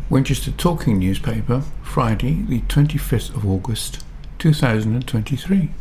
Winchester Talking Newspaper, Friday, the 25th of August, 2023.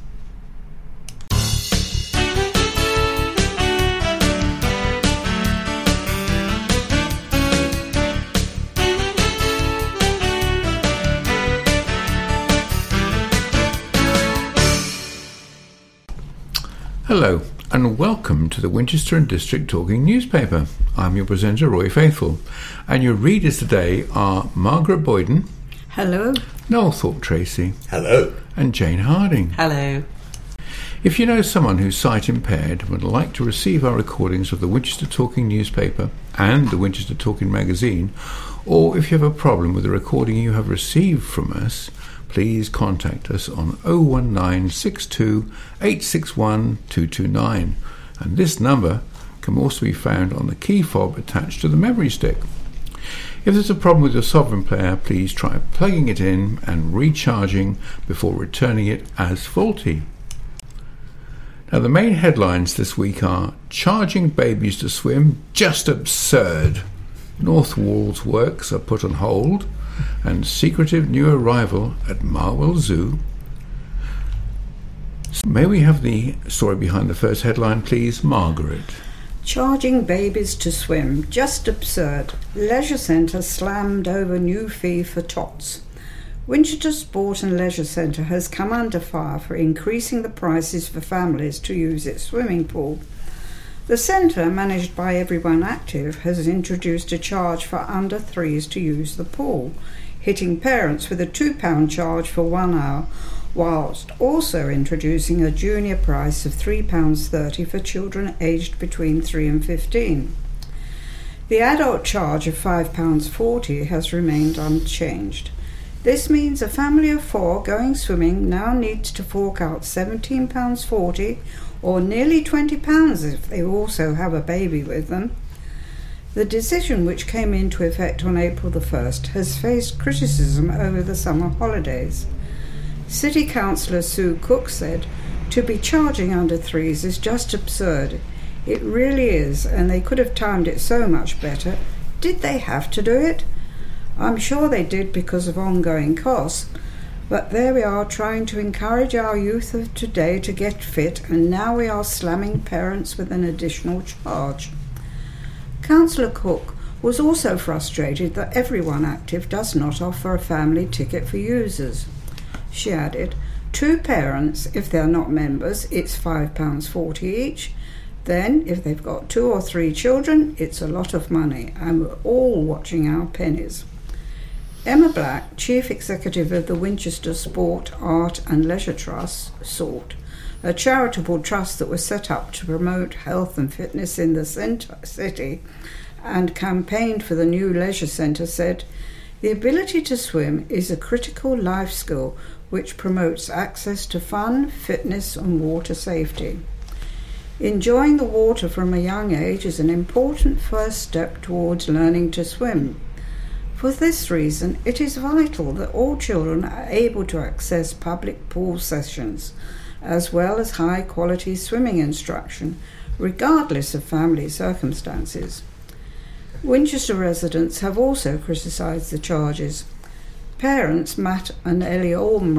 Hello, and welcome to the Winchester and District Talking Newspaper. I'm your presenter, Roy Faithful, and your readers today are Margaret Boyden. Hello. Noel Thorpe-Tracy. Hello. And Jane Harding. Hello. If you know someone who's sight impaired and would like to receive our recordings of the Winchester Talking Newspaper and the Winchester Talking Magazine, or if you have a problem with the recording you have received from us, please contact us on 01962 861 229, and this number can also be found on the key fob attached to the memory stick. If there's a problem with your sovereign player, please try plugging it in and recharging before returning it as faulty. Now, the main headlines this week are: charging babies to swim, just absurd. North Walls works are put on hold, and secretive new arrival at Marwell Zoo. May we have the story behind the first headline, please, Margaret? Charging babies to swim, just absurd. Leisure Centre slammed over new fee for tots. Winchester Sport and Leisure Centre has come under fire for increasing the prices for families to use its swimming pool. The centre, managed by Everyone Active, has introduced a charge for under threes to use the pool, hitting parents with a £2 charge for 1 hour, whilst also introducing a junior price of £3.30 for children aged between 3 and 15. The adult charge of £5.40 has remained unchanged. This means a family of 4 going swimming now needs to fork out £17.40 or nearly £20 if they also have a baby with them. The decision, which came into effect on April the 1st, has faced criticism over the summer holidays. City Councillor Sue Cook said, "To be charging under threes is just absurd. It really is, and they could have timed it so much better. Did they have to do it? I'm sure they did because of ongoing costs. But there we are trying to encourage our youth of today to get fit, and now we are slamming parents with an additional charge." Councillor Cook was also frustrated that Everyone Active does not offer a family ticket for users. She added, 2 parents, if they're not members, it's £5.40 each. Then, if they've got 2 or 3 children, it's a lot of money, and we're all watching our pennies. Emma Black, Chief Executive of the Winchester Sport, Art and Leisure Trust, SORT, a charitable trust that was set up to promote health and fitness in the city and campaigned for the new leisure centre, said, "The ability to swim is a critical life skill which promotes access to fun, fitness and water safety. Enjoying the water from a young age is an important first step towards learning to swim. For this reason, it is vital that all children are able to access public pool sessions, as well as high-quality swimming instruction, regardless of family circumstances." Winchester residents have also criticised the charges. Parents Matt and Ellie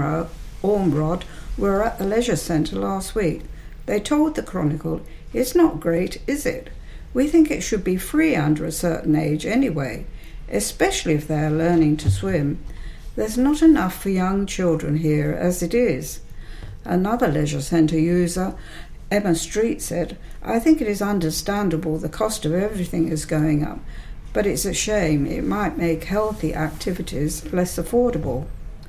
Ormrod were at the leisure centre last week. They told the Chronicle, "It's not great, is it? We think it should be free under a certain age anyway, especially if they are learning to swim. There's not enough for young children here as it is." Another leisure centre user, Emma Street, said, "I think it is understandable the cost of everything is going up, but it's a shame. It might make healthy activities less affordable."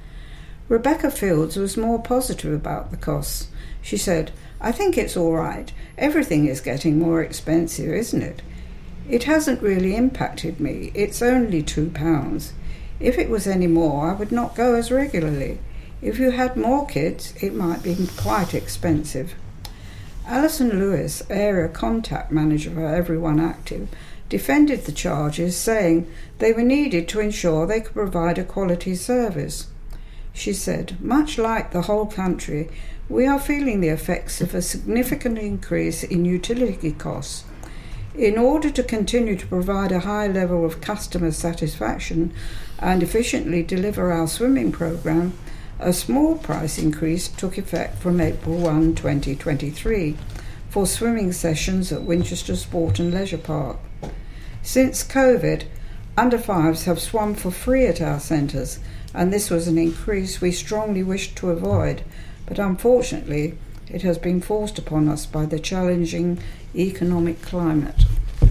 Rebecca Fields was more positive about the costs. She said, "I think it's all right. Everything is getting more expensive, isn't it? It hasn't really impacted me. It's only £2. If it was any more, I would not go as regularly. If you had more kids, it might be quite expensive." Alison Lewis, Area Contact Manager for Everyone Active, defended the charges, saying they were needed to ensure they could provide a quality service. She said, "Much like the whole country, we are feeling the effects of a significant increase in utility costs. In order to continue to provide a high level of customer satisfaction and efficiently deliver our swimming programme, a small price increase took effect from April 1, 2023 for swimming sessions at Winchester Sport and Leisure Park. Since COVID, under-5s have swum for free at our centres, and this was an increase we strongly wished to avoid, but unfortunately it has been forced upon us by the challenging economic climate.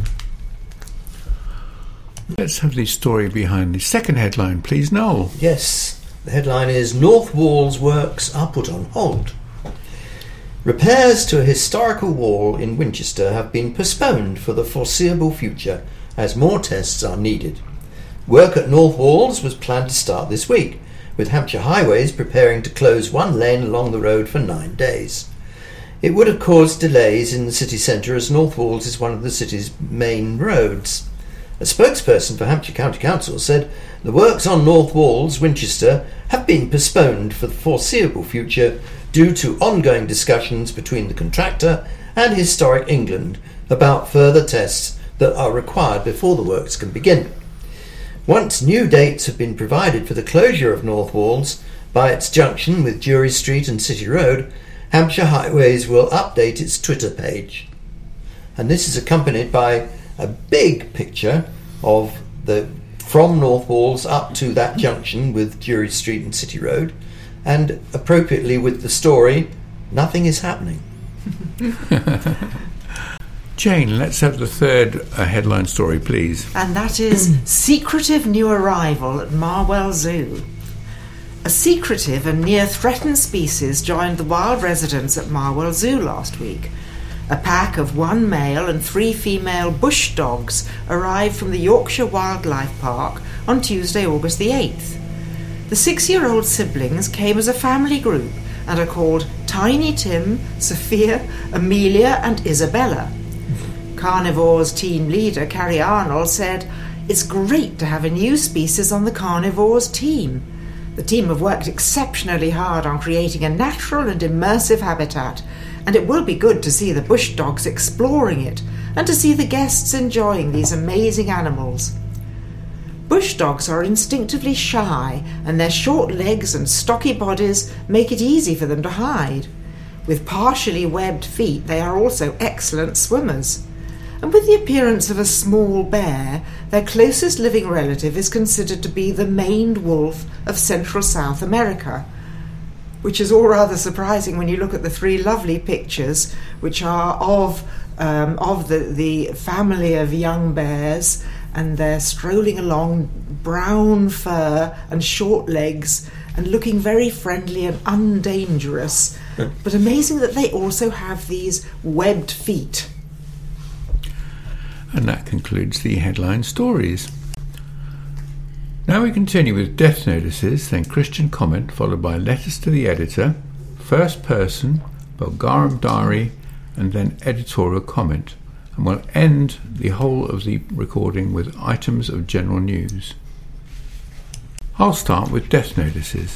Let's have the story behind the second headline, please, Noel. Yes, the headline is North Wall's works are put on hold. Repairs to a historical wall in Winchester have been postponed for the foreseeable future as more tests are needed. Work at North Walls was planned to start this week, with Hampshire Highways preparing to close one lane along the road for 9 days. It would have caused delays in the city centre as North Walls is one of the city's main roads. A spokesperson for Hampshire County Council said the works on North Walls, Winchester, have been postponed for the foreseeable future due to ongoing discussions between the contractor and Historic England about further tests that are required before the works can begin. Once new dates have been provided for the closure of North Walls by its junction with Jury Street and City Road, Hampshire Highways will update its Twitter page. And this is accompanied by a big picture of from North Walls up to that junction with Jury Street and City Road, and appropriately with the story, nothing is happening. Jane, let's have the third headline story, please. And that is secretive new arrival at Marwell Zoo. A secretive and near-threatened species joined the wild residents at Marwell Zoo last week. A pack of 1 male and 3 female bush dogs arrived from the Yorkshire Wildlife Park on Tuesday, August the 8th. The 6-year-old siblings came as a family group and are called Tiny Tim, Sophia, Amelia and Isabella. Carnivores team leader Carrie Arnold said, "It's great to have a new species on the Carnivores team. The team have worked exceptionally hard on creating a natural and immersive habitat, and it will be good to see the bush dogs exploring it and to see the guests enjoying these amazing animals." Bush dogs are instinctively shy, and their short legs and stocky bodies make it easy for them to hide. With partially webbed feet, they are also excellent swimmers. And with the appearance of a small bear, their closest living relative is considered to be the maned wolf of Central South America, which is all rather surprising when you look at the 3 lovely pictures, which are of the family of young bears, and they're strolling along, brown fur and short legs, and looking very friendly and undangerous. But amazing that they also have these webbed feet. And that concludes the headline stories. Now we continue with death notices, then Christian comment, followed by letters to the editor, first person, Bulgarum Diary, and then editorial comment. And we'll end the whole of the recording with items of general news. I'll start with death notices.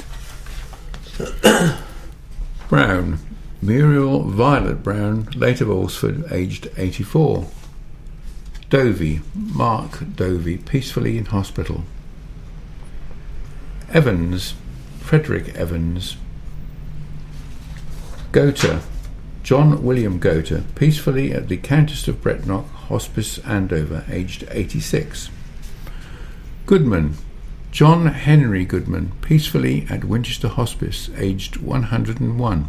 Brown, Muriel Violet Brown, late of Alresford, aged 84. Dovey, Mark Dovey, peacefully in hospital. Evans, Frederick Evans. Goter, John William Goter, peacefully at the Countess of Brecknock Hospice, Andover, aged 86. Goodman, John Henry Goodman, peacefully at Winchester Hospice, aged 101.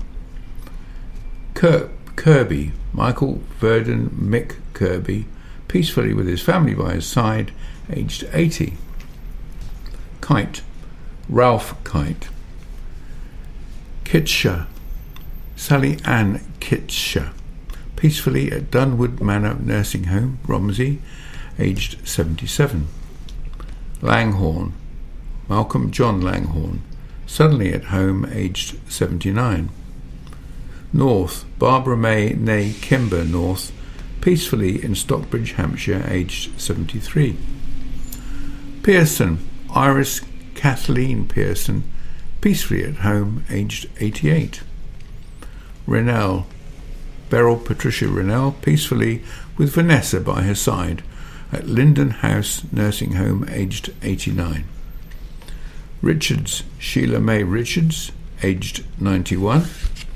Kirby, Michael Verdon Mick Kirby, peacefully with his family by his side, aged 80. Kite, Ralph Kite. Kitscher, Sally Ann Kitscher, peacefully at Dunwood Manor Nursing Home, Romsey, aged 77. Langhorne, Malcolm John Langhorne, suddenly at home, aged 79. North, Barbara May née Kimber North, peacefully in Stockbridge, Hampshire, aged 73. Pearson, Iris Kathleen Pearson, peacefully at home, aged 88. Rennell, Beryl Patricia Rennell, peacefully with Vanessa by her side at Linden House Nursing Home, aged 89. Richards, Sheila May Richards, aged 91.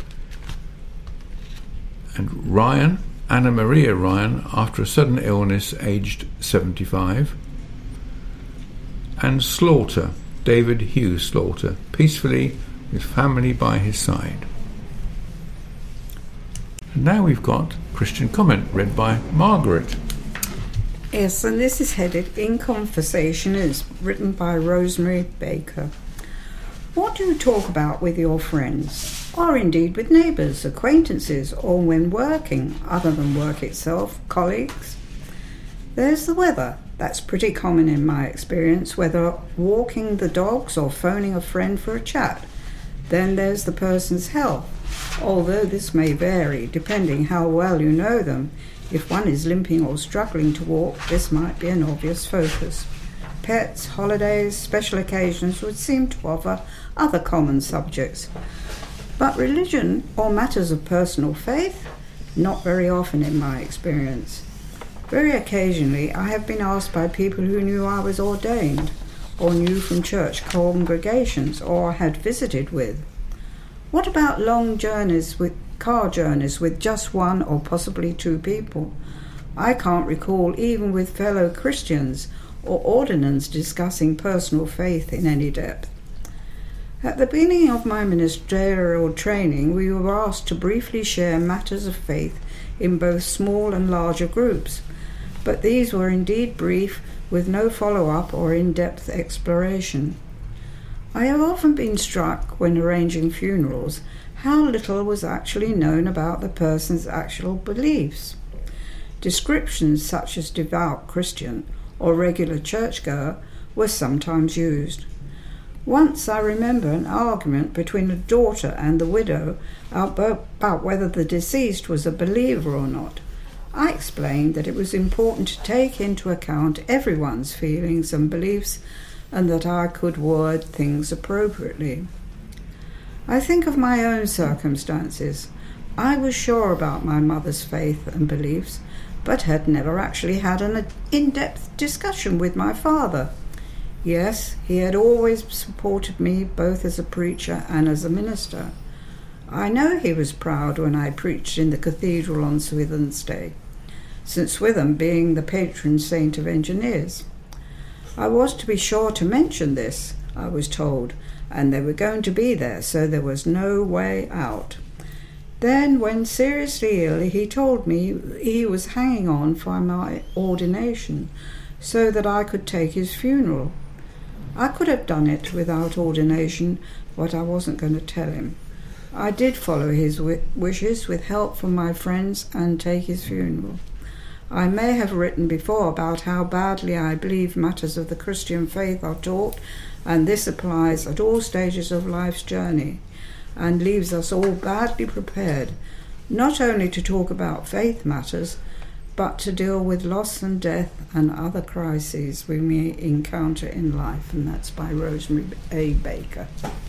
And Ryan, Anna Maria Ryan, after a sudden illness, aged 75. And Slaughter, David Hugh Slaughter, peacefully with family by his side. And now we've got Christian comment read by Margaret. Yes, and this is headed In Conversation, is written by Rosemary Baker. What do you talk about with your friends, or indeed with neighbours, acquaintances, or when working, other than work itself, colleagues? There's the weather. That's pretty common in my experience, whether walking the dogs or phoning a friend for a chat. Then there's the person's health, although this may vary depending how well you know them. If one is limping or struggling to walk, this might be an obvious focus. Pets, holidays, special occasions would seem to offer other common subjects. But religion or matters of personal faith? Not very often in my experience. Very occasionally I have been asked by people who knew I was ordained, or knew from church congregations, or had visited with. What about long car journeys with just one or possibly two people? I can't recall even with fellow Christians or ordinands discussing personal faith in any depth. At the beginning of my ministerial training, we were asked to briefly share matters of faith in both small and larger groups, but these were indeed brief, with no follow-up or in-depth exploration. I have often been struck, when arranging funerals, how little was actually known about the person's actual beliefs. Descriptions such as devout Christian or regular churchgoer were sometimes used. Once I remember an argument between a daughter and the widow about whether the deceased was a believer or not. I explained that it was important to take into account everyone's feelings and beliefs, and that I could word things appropriately. I think of my own circumstances. I was sure about my mother's faith and beliefs, but had never actually had an in-depth discussion with my father. Yes, he had always supported me both as a preacher and as a minister. I know he was proud when I preached in the cathedral on Swithin's Day, St Swithin being the patron saint of engineers. I was to be sure to mention this, I was told, and they were going to be there, so there was no way out. Then, when seriously ill, he told me he was hanging on for my ordination, so that I could take his funeral. I could have done it without ordination, but I wasn't going to tell him. I did follow his wishes with help from my friends and take his funeral. I may have written before about how badly I believe matters of the Christian faith are taught, and this applies at all stages of life's journey, and leaves us all badly prepared, not only to talk about faith matters, but to deal with loss and death and other crises we may encounter in life. And that's by Rosemary A. Baker.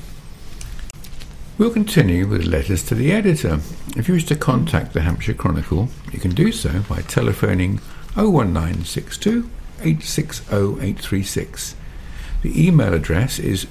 We'll continue with letters to the editor. If you wish to contact the Hampshire Chronicle, you can do so by telephoning 01962 860 836. The email address is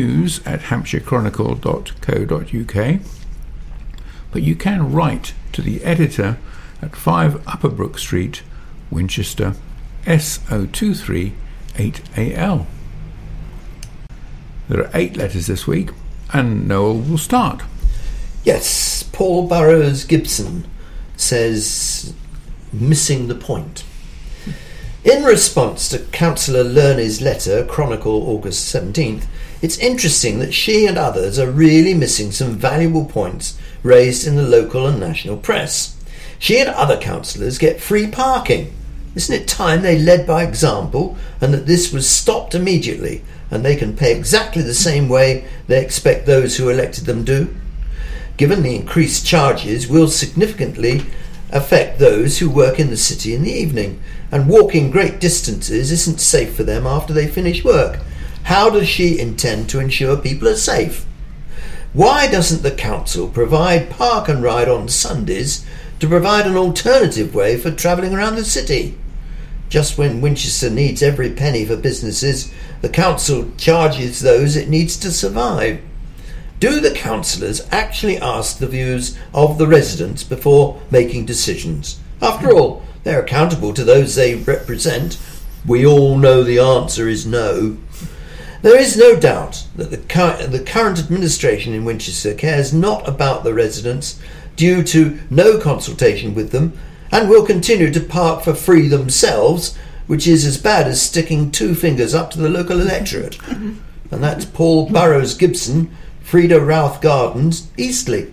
news@hampshirechronicle.co.uk, but you can write to the editor at 5 Upper Brook Street, Winchester, SO23 8AL. There are 8 letters this week, and Noel will start. Yes, Paul Burrows Gibson says, missing the point. In response to Councillor Lerney's letter, Chronicle August 17th, it's interesting that she and others are really missing some valuable points raised in the local and national press. She and other councillors get free parking. Isn't it time they led by example, and that this was stopped immediately, and they can pay exactly the same way they expect those who elected them do? Given the increased charges will significantly affect those who work in the city in the evening, and walking great distances isn't safe for them after they finish work. How does she intend to ensure people are safe? Why doesn't the council provide park and ride on Sundays to provide an alternative way for travelling around the city. Just when Winchester needs every penny for businesses, the council charges those it needs to survive. Do the councillors actually ask the views of the residents before making decisions? After all, they're accountable to those they represent. We all know the answer is no. There is no doubt that the current administration in Winchester cares not about the residents due to no consultation with them, and will continue to park for free themselves, which is as bad as sticking two fingers up to the local electorate. And that's Paul Burrows Gibson, Frida Routh Gardens, Eastleigh.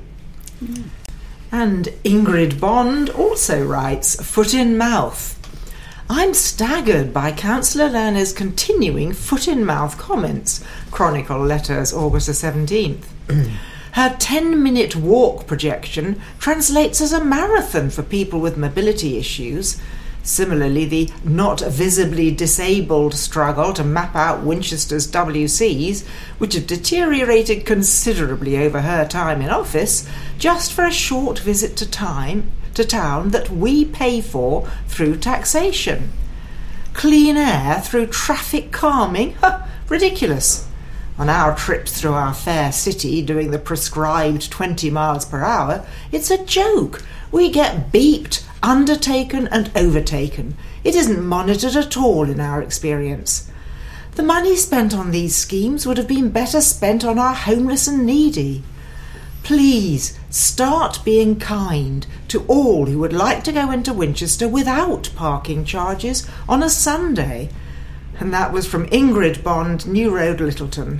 And Ingrid Bond also writes, foot in mouth. I'm staggered by Councillor Lerner's continuing foot-in-mouth comments. Chronicle Letters, August the 17th. Her 10-minute walk projection translates as a marathon for people with mobility issues. Similarly, the not visibly disabled struggle to map out Winchester's WCs, which have deteriorated considerably over her time in office, just for a short visit to town that we pay for through taxation. Clean air through traffic calming? Ridiculous. On our trips through our fair city doing the prescribed 20 miles per hour, it's a joke. We get beeped, undertaken and overtaken. It isn't monitored at all in our experience. The money spent on these schemes would have been better spent on our homeless and needy. Please start being kind to all who would like to go into Winchester without parking charges on a Sunday. And that was from Ingrid Bond, New Road, Littleton.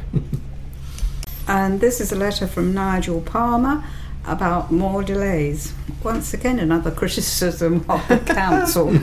And this is a letter from Nigel Palmer about more delays. Once again, another criticism of the council.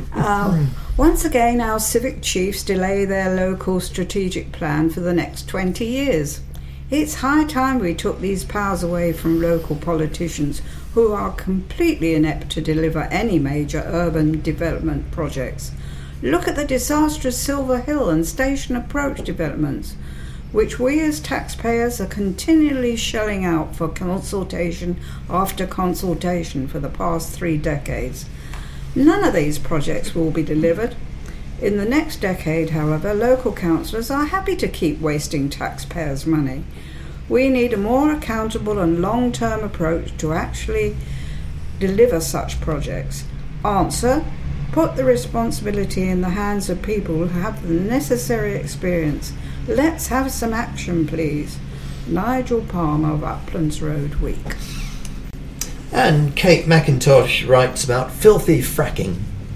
Once again, our civic chiefs delay their local strategic plan for the next 20 years. It's high time we took these powers away from local politicians who are completely inept to deliver any major urban development projects. Look at the disastrous Silver Hill and Station Approach developments, which we as taxpayers are continually shelling out for consultation after consultation for the past 3 decades. None of these projects will be delivered. In the next decade, however, local councillors are happy to keep wasting taxpayers' money. We need a more accountable and long-term approach to actually deliver such projects. Answer: put the responsibility in the hands of people who have the necessary experience. Let's have some action, please. Nigel Palmer of Uplands Road Week. And Kate McIntosh writes about filthy fracking.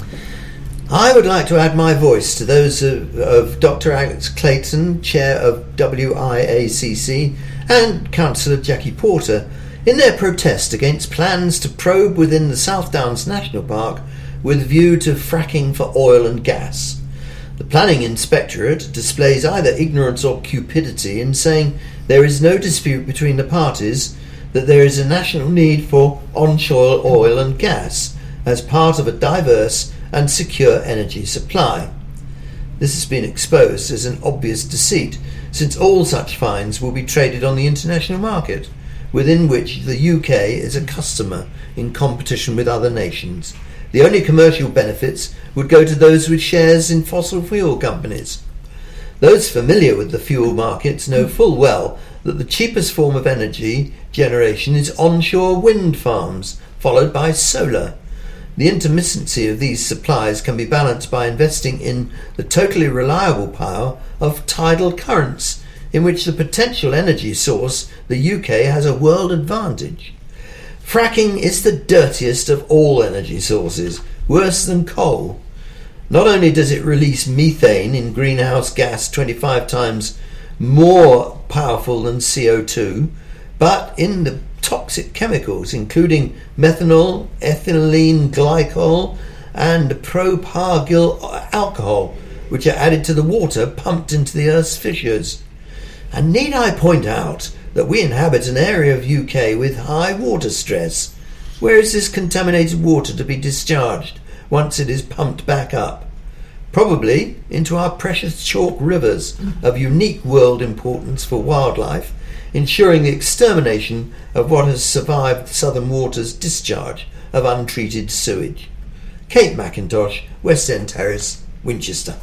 I would like to add my voice to those of Dr. Alex Clayton, Chair of WIACC, and Councillor Jackie Porter in their protest against plans to probe within the South Downs National Park with view to fracking for oil and gas. The Planning Inspectorate displays either ignorance or cupidity in saying there is no dispute between the parties that there is a national need for onshore oil and gas as part of a diverse and secure energy supply. This has been exposed as an obvious deceit, since all such finds will be traded on the international market, within which the UK is a customer in competition with other nations. The only commercial benefits would go to those with shares in fossil fuel companies. Those familiar with the fuel markets know full well that the cheapest form of energy generation is onshore wind farms, followed by solar. The intermittency of these supplies can be balanced by investing in the totally reliable power of tidal currents, in which the potential energy source, the UK, has a world advantage. Fracking is the dirtiest of all energy sources, worse than coal. Not only does it release methane in greenhouse gas 25 times more powerful than CO2, but in the toxic chemicals, including methanol, ethylene glycol, and propargyl alcohol, which are added to the water pumped into the Earth's fissures. And need I point out that we inhabit an area of UK with high water stress? Where is this contaminated water to be discharged once it is pumped back up? Probably into our precious chalk rivers of unique world importance for wildlife, ensuring the extermination of what has survived Southern Water's discharge of untreated sewage. Kate McIntosh, West End Terrace, Winchester.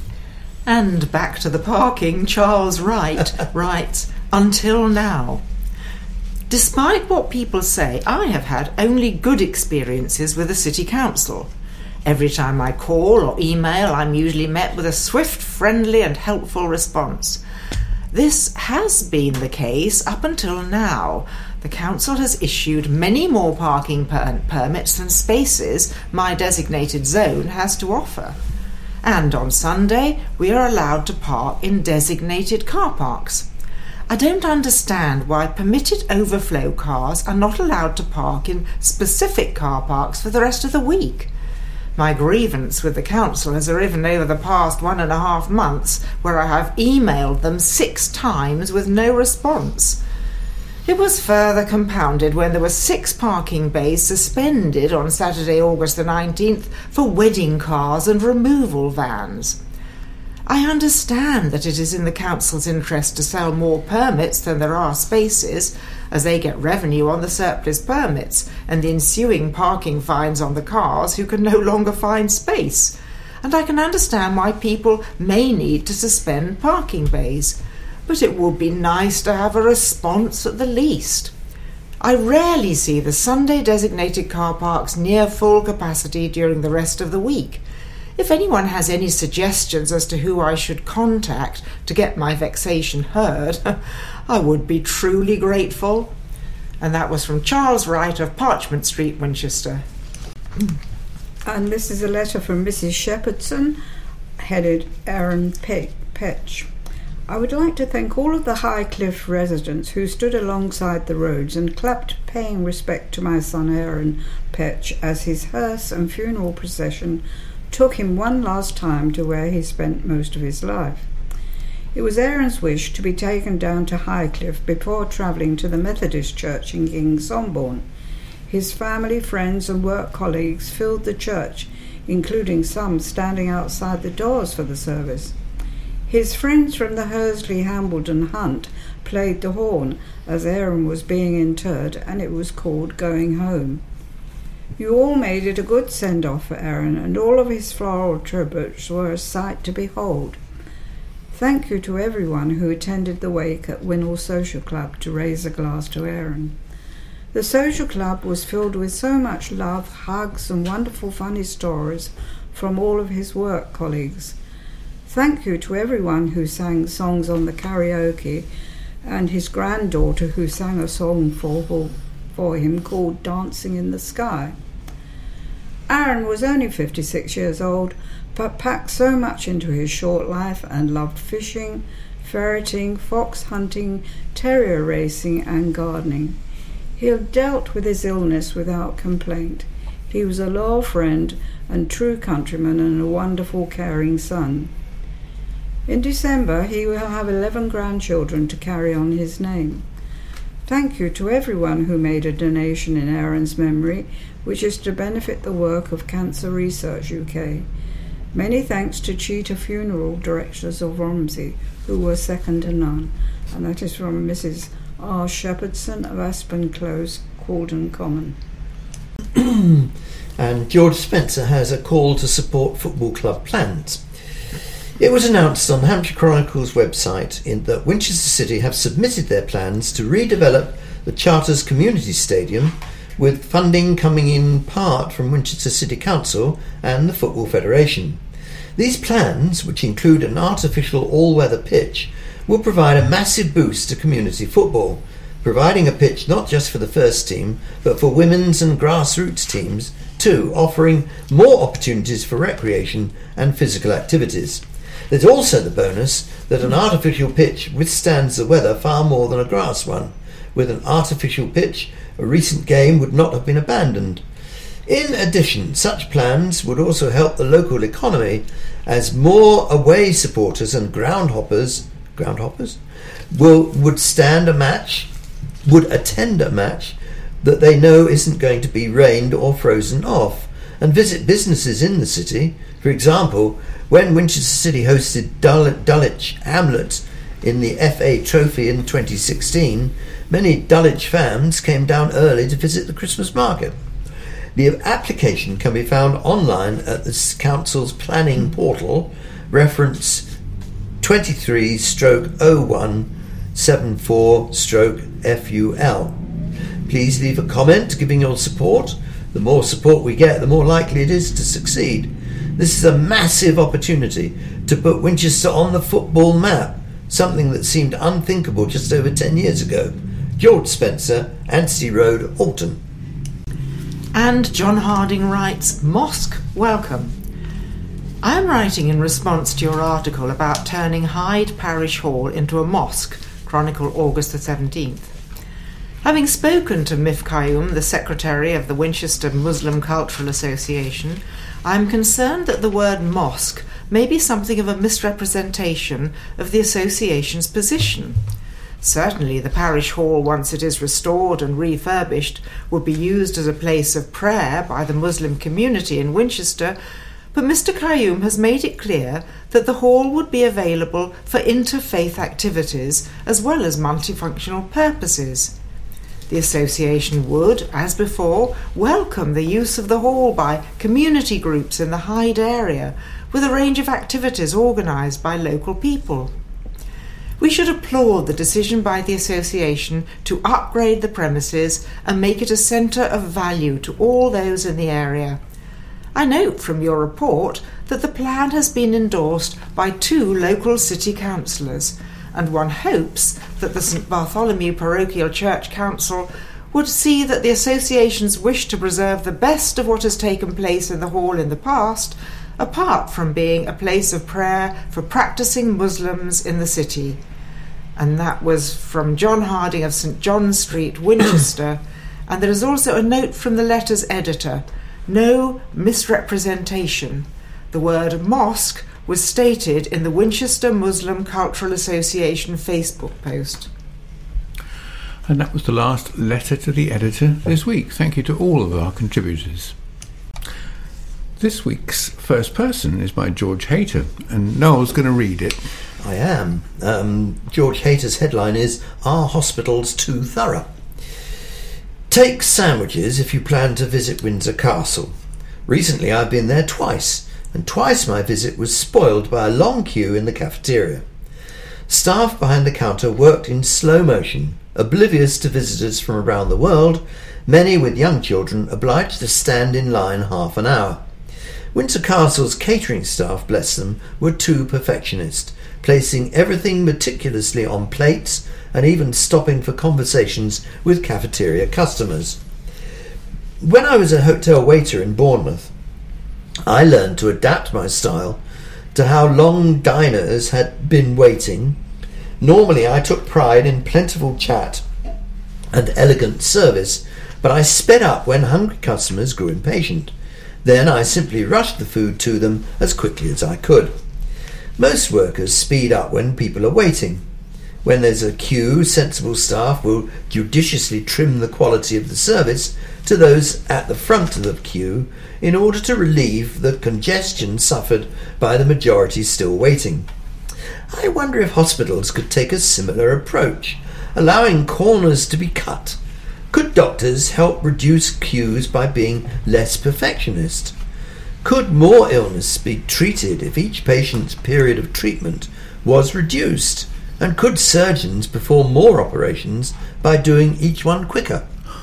And back to the parking, Charles Wright writes, "Until now. Despite what people say, I have had only good experiences with the City Council. Every time I call or email, I'm usually met with a swift, friendly and helpful response. This has been the case up until now. The council has issued many more parking permits than spaces my designated zone has to offer. And on Sunday, we are allowed to park in designated car parks. I don't understand why permitted overflow cars are not allowed to park in specific car parks for the rest of the week. My grievance with the council has arisen over the past 1.5 months, where I have emailed them 6 times with no response. It was further compounded when there were 6 parking bays suspended on Saturday, August the 19th for wedding cars and removal vans. I understand that it is in the council's interest to sell more permits than there are spaces, as they get revenue on the surplus permits and the ensuing parking fines on the cars who can no longer find space. And I can understand why people may need to suspend parking bays. But it would be nice to have a response at the least. I rarely see the Sunday designated car parks near full capacity during the rest of the week. If anyone has any suggestions as to who I should contact to get my vexation heard, I would be truly grateful." And that was from Charles Wright of Parchment Street, Winchester. And this is a letter from Mrs. Shepherdson, headed Aaron Petch. "I would like to thank all of the Highcliffe residents who stood alongside the roads and clapped, paying respect to my son Aaron Petch as his hearse and funeral procession took him one last time to where he spent most of his life. It was Aaron's wish to be taken down to Highcliffe before travelling to the Methodist Church in Kingsonbourne. His family, friends and work colleagues filled the church, including some standing outside the doors for the service. His friends from the Hursley Hambledon Hunt played the horn as Aaron was being interred, and it was called Going Home. You all made it a good send-off for Aaron, and all of his floral tributes were a sight to behold. Thank you to everyone who attended the wake at Winnall Social Club to raise a glass to Aaron. The social club was filled with so much love, hugs and wonderful funny stories from all of his work colleagues. Thank you to everyone who sang songs on the karaoke, and his granddaughter who sang a song for him called Dancing in the Sky. Aaron was only 56 years old, but packed so much into his short life and loved fishing, ferreting, fox hunting, terrier racing and gardening. He dealt with his illness without complaint. He was a loyal friend and true countryman and a wonderful caring son. In December he will have 11 grandchildren to carry on his name. Thank you to everyone who made a donation in Aaron's memory, which is to benefit the work of Cancer Research UK. Many thanks to Cheetah Funeral Directors of Romsey, who were second to none. And that is from Mrs. R. Shepherdson of Aspen Close, Caldon Common. And George Spencer has a call to support football club plans. It was announced on the Hampshire Chronicle's website that Winchester City have submitted their plans to redevelop the Charters Community Stadium, with funding coming in part from Winchester City Council and the Football Federation. These plans, which include an artificial all-weather pitch, will provide a massive boost to community football, providing a pitch not just for the first team, but for women's and grassroots teams too, offering more opportunities for recreation and physical activities. There's also the bonus that an artificial pitch withstands the weather far more than a grass one. With an artificial pitch, a recent game would not have been abandoned. In addition, such plans would also help the local economy, as more away supporters and groundhoppers would attend a match that they know isn't going to be rained or frozen off, and visit businesses in the city. For example, when Winchester City hosted Dulwich Hamlet in the FA Trophy in 2016, many Dulwich fans came down early to visit the Christmas market. The application can be found online at the Council's planning portal, reference 23/0174/FUL. Please leave a comment giving your support. The more support we get, the more likely it is to succeed. This is a massive opportunity to put Winchester on the football map, something that seemed unthinkable just over 10 years ago. George Spencer, Anstey Road, Alton. And John Harding writes, Mosque, welcome. I am writing in response to your article about turning Hyde Parish Hall into a mosque, Chronicle August the 17th. Having spoken to Mif Qayyum, the secretary of the Winchester Muslim Cultural Association, I am concerned that the word mosque may be something of a misrepresentation of the association's position. Certainly the parish hall, once it is restored and refurbished, would be used as a place of prayer by the Muslim community in Winchester, but Mr. Qayyum has made it clear that the hall would be available for interfaith activities as well as multifunctional purposes. The association would, as before, welcome the use of the hall by community groups in the Hyde area, with a range of activities organised by local people. We should applaud the decision by the association to upgrade the premises and make it a centre of value to all those in the area. I note from your report that the plan has been endorsed by 2 local city councillors, and one hopes that the St Bartholomew Parochial Church Council would see that the association's wish to preserve the best of what has taken place in the hall in the past, apart from being a place of prayer for practising Muslims in the city. And that was from John Harding of St John Street, Winchester, and there is also a note from the letter's editor. No misrepresentation. The word mosque was stated in the Winchester Muslim Cultural Association Facebook post. And that was the last letter to the editor this week. Thank you to all of our contributors. This week's first person is by George Hayter, and Noel's going to read it. I am. George Hayter's headline is, Are Hospitals Too Thorough? Take sandwiches if you plan to visit Windsor Castle. Recently I've been there twice, and twice my visit was spoiled by a long queue in the cafeteria. Staff behind the counter worked in slow motion, oblivious to visitors from around the world, many with young children obliged to stand in line half an hour. Windsor Castle's catering staff, bless them, were too perfectionist, placing everything meticulously on plates and even stopping for conversations with cafeteria customers. When I was a hotel waiter in Bournemouth, I learned to adapt my style to how long diners had been waiting. Normally I took pride in plentiful chat and elegant service, but I sped up when hungry customers grew impatient. Then I simply rushed the food to them as quickly as I could. Most workers speed up when people are waiting. When there's a queue, sensible staff will judiciously trim the quality of the service to those at the front of the queue in order to relieve the congestion suffered by the majority still waiting. I wonder if hospitals could take a similar approach, allowing corners to be cut. Could doctors help reduce queues by being less perfectionist? Could more illness be treated if each patient's period of treatment was reduced? And could surgeons perform more operations by doing each one quicker?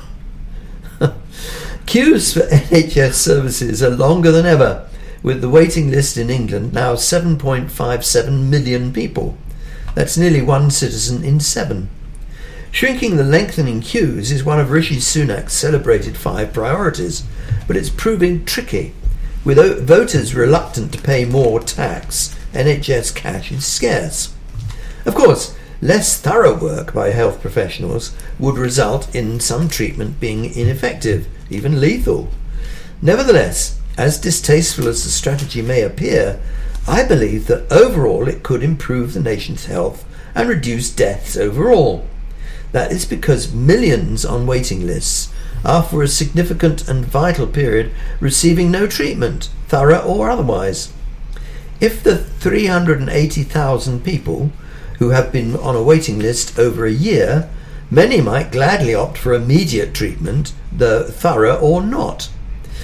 Queues for NHS services are longer than ever, with the waiting list in England now 7.57 million people. That's nearly 1 citizen in 7. Shrinking the lengthening queues is one of Rishi Sunak's celebrated 5 priorities, but it's proving tricky. With voters reluctant to pay more tax, NHS cash is scarce. Of course, less thorough work by health professionals would result in some treatment being ineffective, even lethal. Nevertheless, as distasteful as the strategy may appear, I believe that overall it could improve the nation's health and reduce deaths overall. That is because millions on waiting lists are for a significant and vital period receiving no treatment, thorough or otherwise. If the 380,000 people who have been on a waiting list over a year, many might gladly opt for immediate treatment, though thorough or not.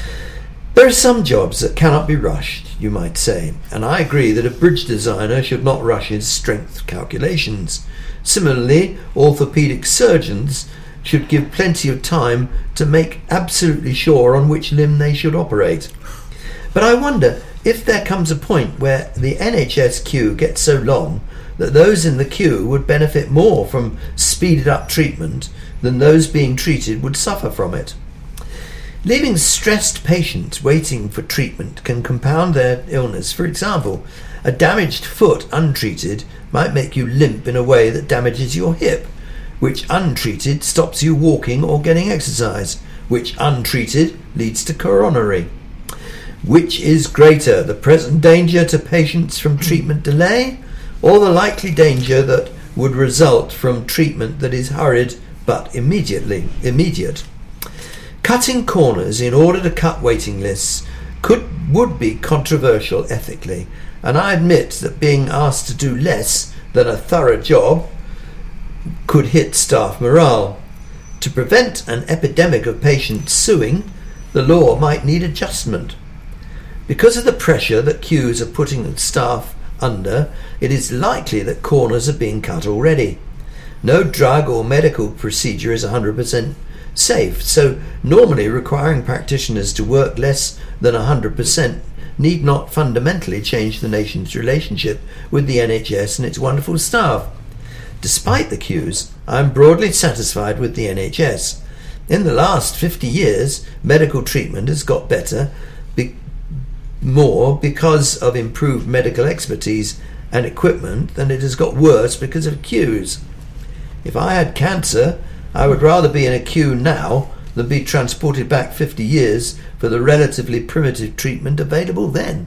There are some jobs that cannot be rushed, you might say, and I agree that a bridge designer should not rush his strength calculations. Similarly, orthopaedic surgeons should give plenty of time to make absolutely sure on which limb they should operate. But I wonder if there comes a point where the NHS queue gets so long that those in the queue would benefit more from speeded up treatment than those being treated would suffer from it. Leaving stressed patients waiting for treatment can compound their illness. For example, a damaged foot untreated might make you limp in a way that damages your hip, which untreated stops you walking or getting exercise, which untreated leads to coronary. Which is greater, the present danger to patients from treatment delay, or the likely danger that would result from treatment that is hurried but immediate? Cutting corners in order to cut waiting lists would be controversial ethically, and I admit that being asked to do less than a thorough job could hit staff morale. To prevent an epidemic of patients suing, the law might need adjustment. Because of the pressure that queues are putting staff under, it is likely that corners are being cut already. No drug or medical procedure is 100% safe, so normally requiring practitioners to work less than 100% need not fundamentally change the nation's relationship with the NHS and its wonderful staff. Despite the queues, I am broadly satisfied with the NHS. In the last 50 years, medical treatment has got better, more because of improved medical expertise and equipment than it has got worse because of queues. If I had cancer, I would rather be in a queue now than be transported back 50 years for the relatively primitive treatment available then.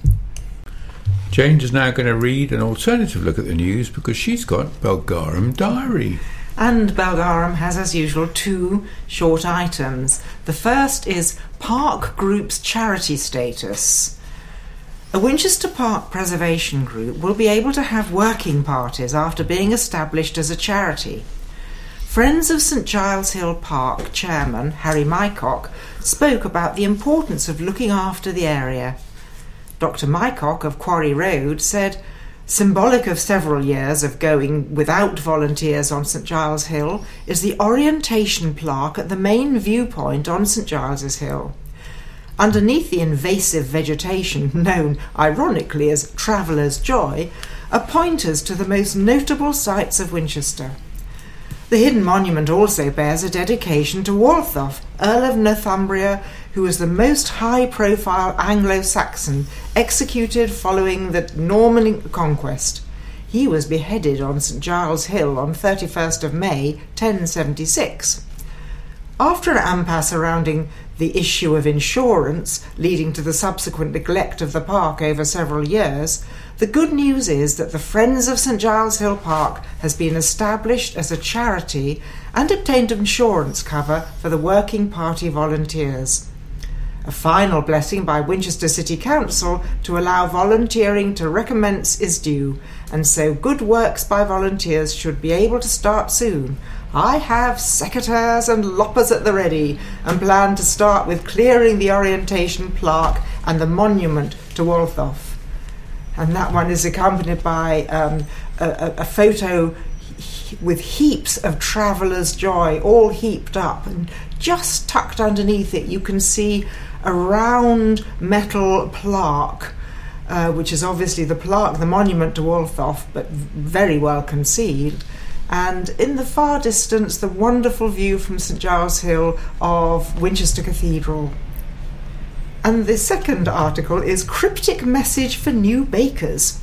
Jane is now going to read an alternative look at the news because she's got Belgarum Diary. And Belgarum has, as usual, 2 short items. The first is Park Group's charity status. A Winchester Park Preservation Group will be able to have working parties after being established as a charity. Friends of St Giles Hill Park chairman Harry Mycock spoke about the importance of looking after the area. Dr Mycock of Quarry Road said, "Symbolic of several years of going without volunteers on St Giles Hill is the orientation plaque at the main viewpoint on St Giles's Hill. Underneath the invasive vegetation, known ironically as Traveller's Joy, are pointers to the most notable sites of Winchester. The hidden monument also bears a dedication to Waltheof, Earl of Northumbria, who was the most high-profile Anglo-Saxon executed following the Norman conquest. He was beheaded on St Giles Hill on 31st of May, 1076. After an impasse surrounding the issue of insurance, leading to the subsequent neglect of the park over several years, the good news is that the Friends of St Giles Hill Park has been established as a charity and obtained insurance cover for the working party volunteers. A final blessing by Winchester City Council to allow volunteering to recommence is due, and so good works by volunteers should be able to start soon. I have secateurs and loppers at the ready and plan to start with clearing the orientation plaque and the monument to Waltheof." And that one is accompanied by a photo with heaps of Traveller's Joy all heaped up, and just tucked underneath it you can see a round metal plaque, which is obviously the plaque, the monument to Waltheof, but very well conceived. And in the far distance, the wonderful view from St Giles Hill of Winchester Cathedral. And the second article is Cryptic Message for New Bakers.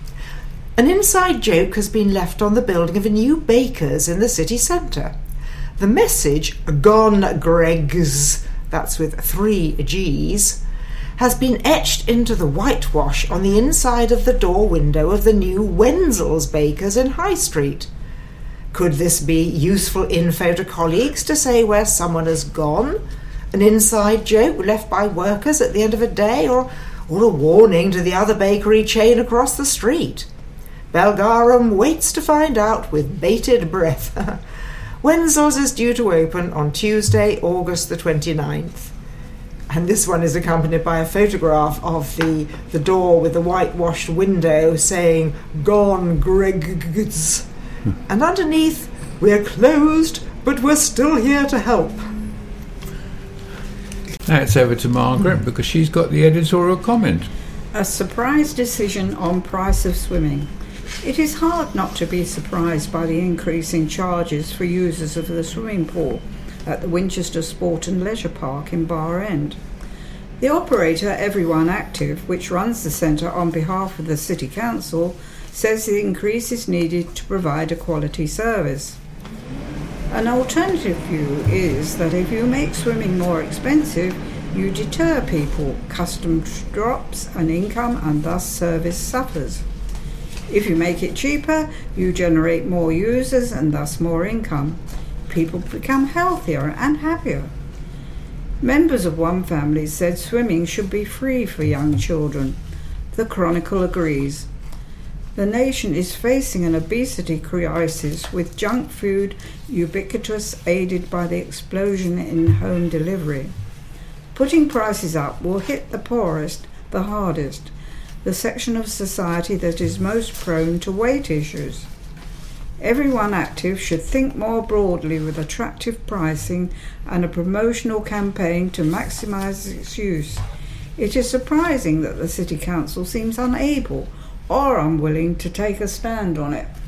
An inside joke has been left on the building of a new baker's in the city centre. The message, "Gone Greggs," that's with 3 G's, has been etched into the whitewash on the inside of the door window of the new Wenzel's Bakers in High Street. Could this be useful info to colleagues to say where someone has gone? An inside joke left by workers at the end of a day, or a warning to the other bakery chain across the street? Belgarum waits to find out with bated breath. Wenzel's is due to open on Tuesday, August the 29th. And this one is accompanied by a photograph of the door with the whitewashed window saying, "Gone Greggs." And underneath, "We're closed, but we're still here to help." Now it's over to Margaret because she's got the editorial comment. A surprise decision on price of swimming. It is hard not to be surprised by the increase in charges for users of the swimming pool at the Winchester Sport and Leisure Park in Bar End. The operator, Everyone Active, which runs the centre on behalf of the City Council, says the increase is needed to provide a quality service. An alternative view is that if you make swimming more expensive, you deter people, customs drops and income, and thus service suffers. If you make it cheaper, you generate more users and thus more income. People become healthier and happier. Members of one family said swimming should be free for young children. The Chronicle agrees. The nation is facing an obesity crisis with junk food ubiquitous, aided by the explosion in home delivery. Putting prices up will hit the poorest the hardest, the section of society that is most prone to weight issues. Everyone Active should think more broadly with attractive pricing and a promotional campaign to maximise its use. It is surprising that the City Council seems unable or unwilling to take a stand on it.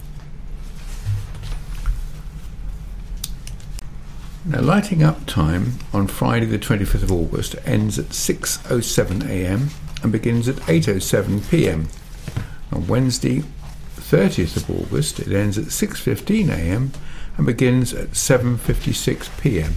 Now, lighting up time on Friday the 25th of August ends at 6:07 a.m. and begins at 8:07 p.m. On Wednesday 30th of August it ends at 6:15 a.m. and begins at 7:56 p.m.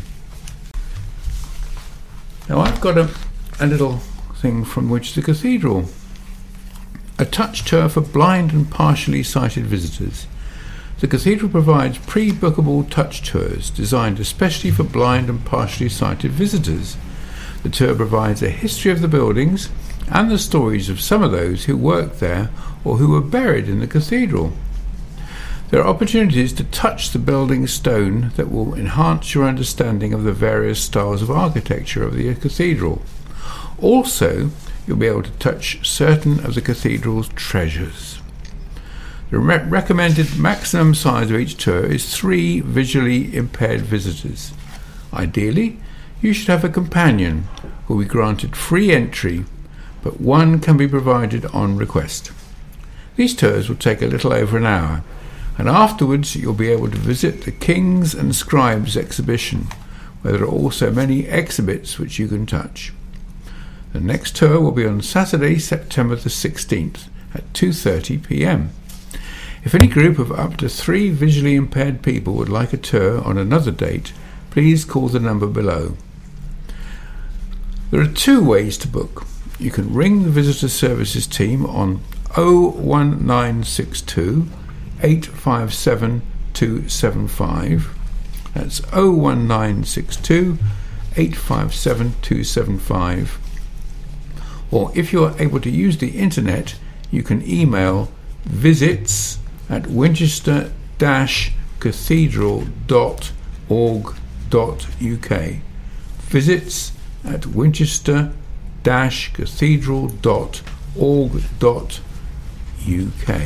Now I've got a little thing from Winchester Cathedral. A touch tour for blind and partially sighted visitors. The cathedral provides pre-bookable touch tours designed especially for blind and partially sighted visitors. The tour provides a history of the buildings and the stories of some of those who worked there or who were buried in the cathedral. There are opportunities to touch the building stone that will enhance your understanding of the various styles of architecture of the cathedral. Also, you'll be able to touch certain of the cathedral's treasures. The recommended maximum size of each tour is 3 visually impaired visitors. Ideally, you should have a companion who will be granted free entry, but one can be provided on request. These tours will take a little over an hour, and afterwards you'll be able to visit the Kings and Scribes exhibition, where there are also many exhibits which you can touch. The next tour will be on Saturday, September the 16th at 2:30 p.m. If any group of up to 3 visually impaired people would like a tour on another date, please call the number below. There are 2 ways to book. You can ring the Visitor Services team on 01962 857 275. That's 01962 857 275. Or if you are able to use the internet, you can email visits@winchester-cathedral.org.uk. visits@winchester-cathedral.org.uk.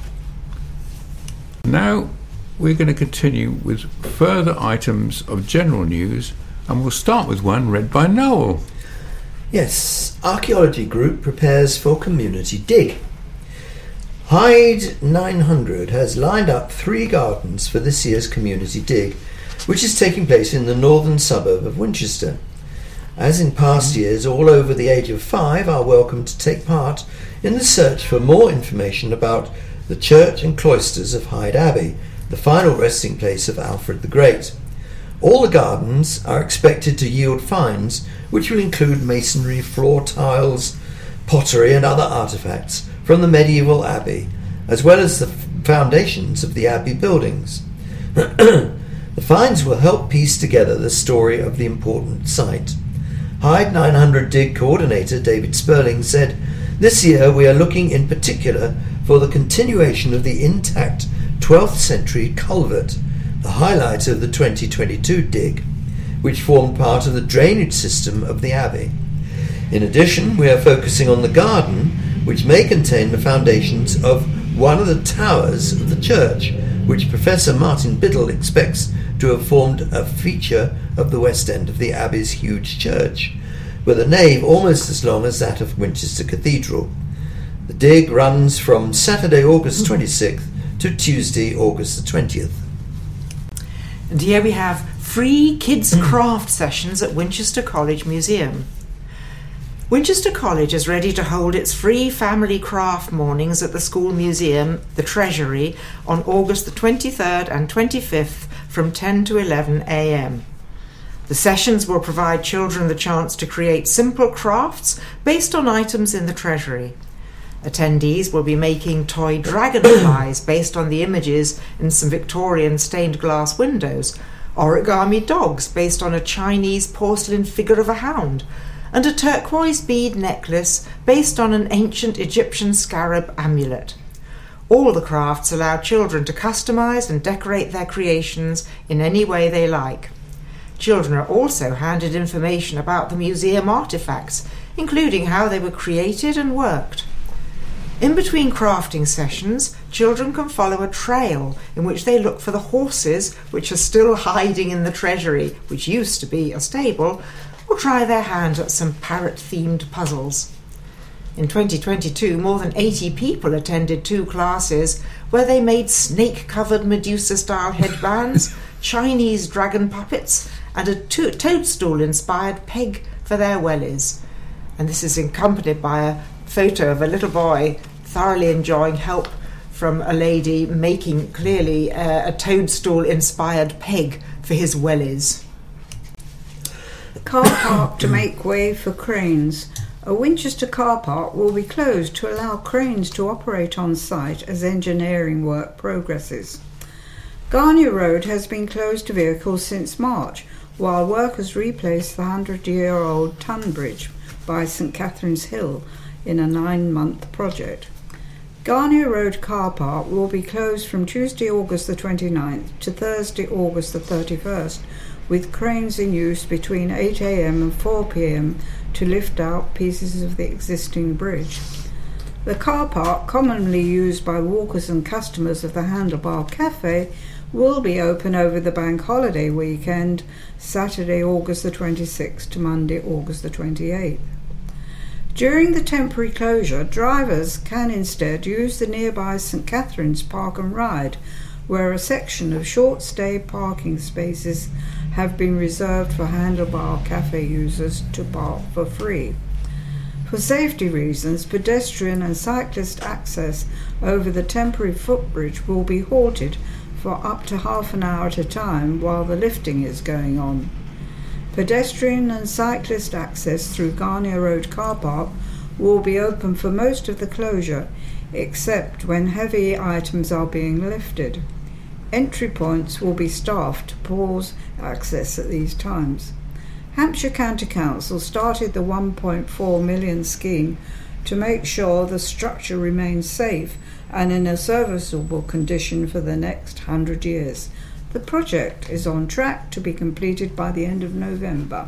Now we're going to continue with further items of general news, and we'll start with one read by Noel. Yes, Archaeology Group prepares for community dig. Hyde 900 has lined up 3 gardens for this year's community dig, which is taking place in the northern suburb of Winchester. As in past years, all over the age of 5 are welcome to take part in the search for more information about the church and cloisters of Hyde Abbey, the final resting place of Alfred the Great. All the gardens are expected to yield finds which will include masonry, floor tiles, pottery and other artefacts from the medieval abbey, as well as the foundations of the abbey buildings. The finds will help piece together the story of the important site. Hyde 900 dig coordinator David Sperling said, "This year we are looking in particular for the continuation of the intact 12th century culvert, the highlight of the 2022 dig. which formed part of the drainage system of the abbey. In addition, we are focusing on the garden, which may contain the foundations of one of the towers of the church, which Professor Martin Biddle expects to have formed a feature of the west end of the abbey's huge church, with a nave almost as long as that of Winchester Cathedral. The dig runs from Saturday, August 26th to Tuesday, August the 20th. And here we have free kids' craft sessions at Winchester College Museum. Winchester College is ready to hold its free family craft mornings at the school museum, the Treasury, on August the 23rd and 25th from 10 to 11 a.m. The sessions will provide children the chance to create simple crafts based on items in the Treasury. Attendees will be making toy dragonflies based on the images in some Victorian stained glass windows, origami dogs based on a Chinese porcelain figure of a hound, and a turquoise bead necklace based on an ancient Egyptian scarab amulet. All the crafts allow children to customise and decorate their creations in any way they like. Children are also handed information about the museum artefacts, including how they were created and worked. In between crafting sessions, children can follow a trail in which they look for the horses which are still hiding in the Treasury, which used to be a stable, or try their hand at some parrot-themed puzzles. In 2022, more than 80 people attended 2 classes where they made snake-covered Medusa-style headbands, Chinese dragon puppets, and a toadstool-inspired peg for their wellies. And this is accompanied by a photo of a little boy thoroughly enjoying help from a lady making clearly a toadstool-inspired peg for his wellies. Car park to make way for cranes. A Winchester car park will be closed to allow cranes to operate on site as engineering work progresses. Garnier Road has been closed to vehicles since March, while workers replace the 100-year-old Tunbridge by St Catherine's Hill in a 9-month project. Garnier Road car park will be closed from Tuesday, August the 29th to Thursday, August the 31st, with cranes in use between 8 a.m. and 4 p.m. to lift out pieces of the existing bridge. The car park, commonly used by walkers and customers of the Handlebar Cafe, will be open over the bank holiday weekend, Saturday, August the 26th to Monday, August the 28th. During the temporary closure, drivers can instead use the nearby St Catherine's Park and Ride, where a section of short-stay parking spaces have been reserved for Handlebar Cafe users to park for free. For safety reasons, pedestrian and cyclist access over the temporary footbridge will be halted for up to half an hour at a time while the lifting is going on. Pedestrian and cyclist access through Garnier Road car park will be open for most of the closure, except when heavy items are being lifted. Entry points will be staffed to pause access at these times. Hampshire County Council started the £1.4 million scheme to make sure the structure remains safe and in a serviceable condition for the next 100 years. The project is on track to be completed by the end of November.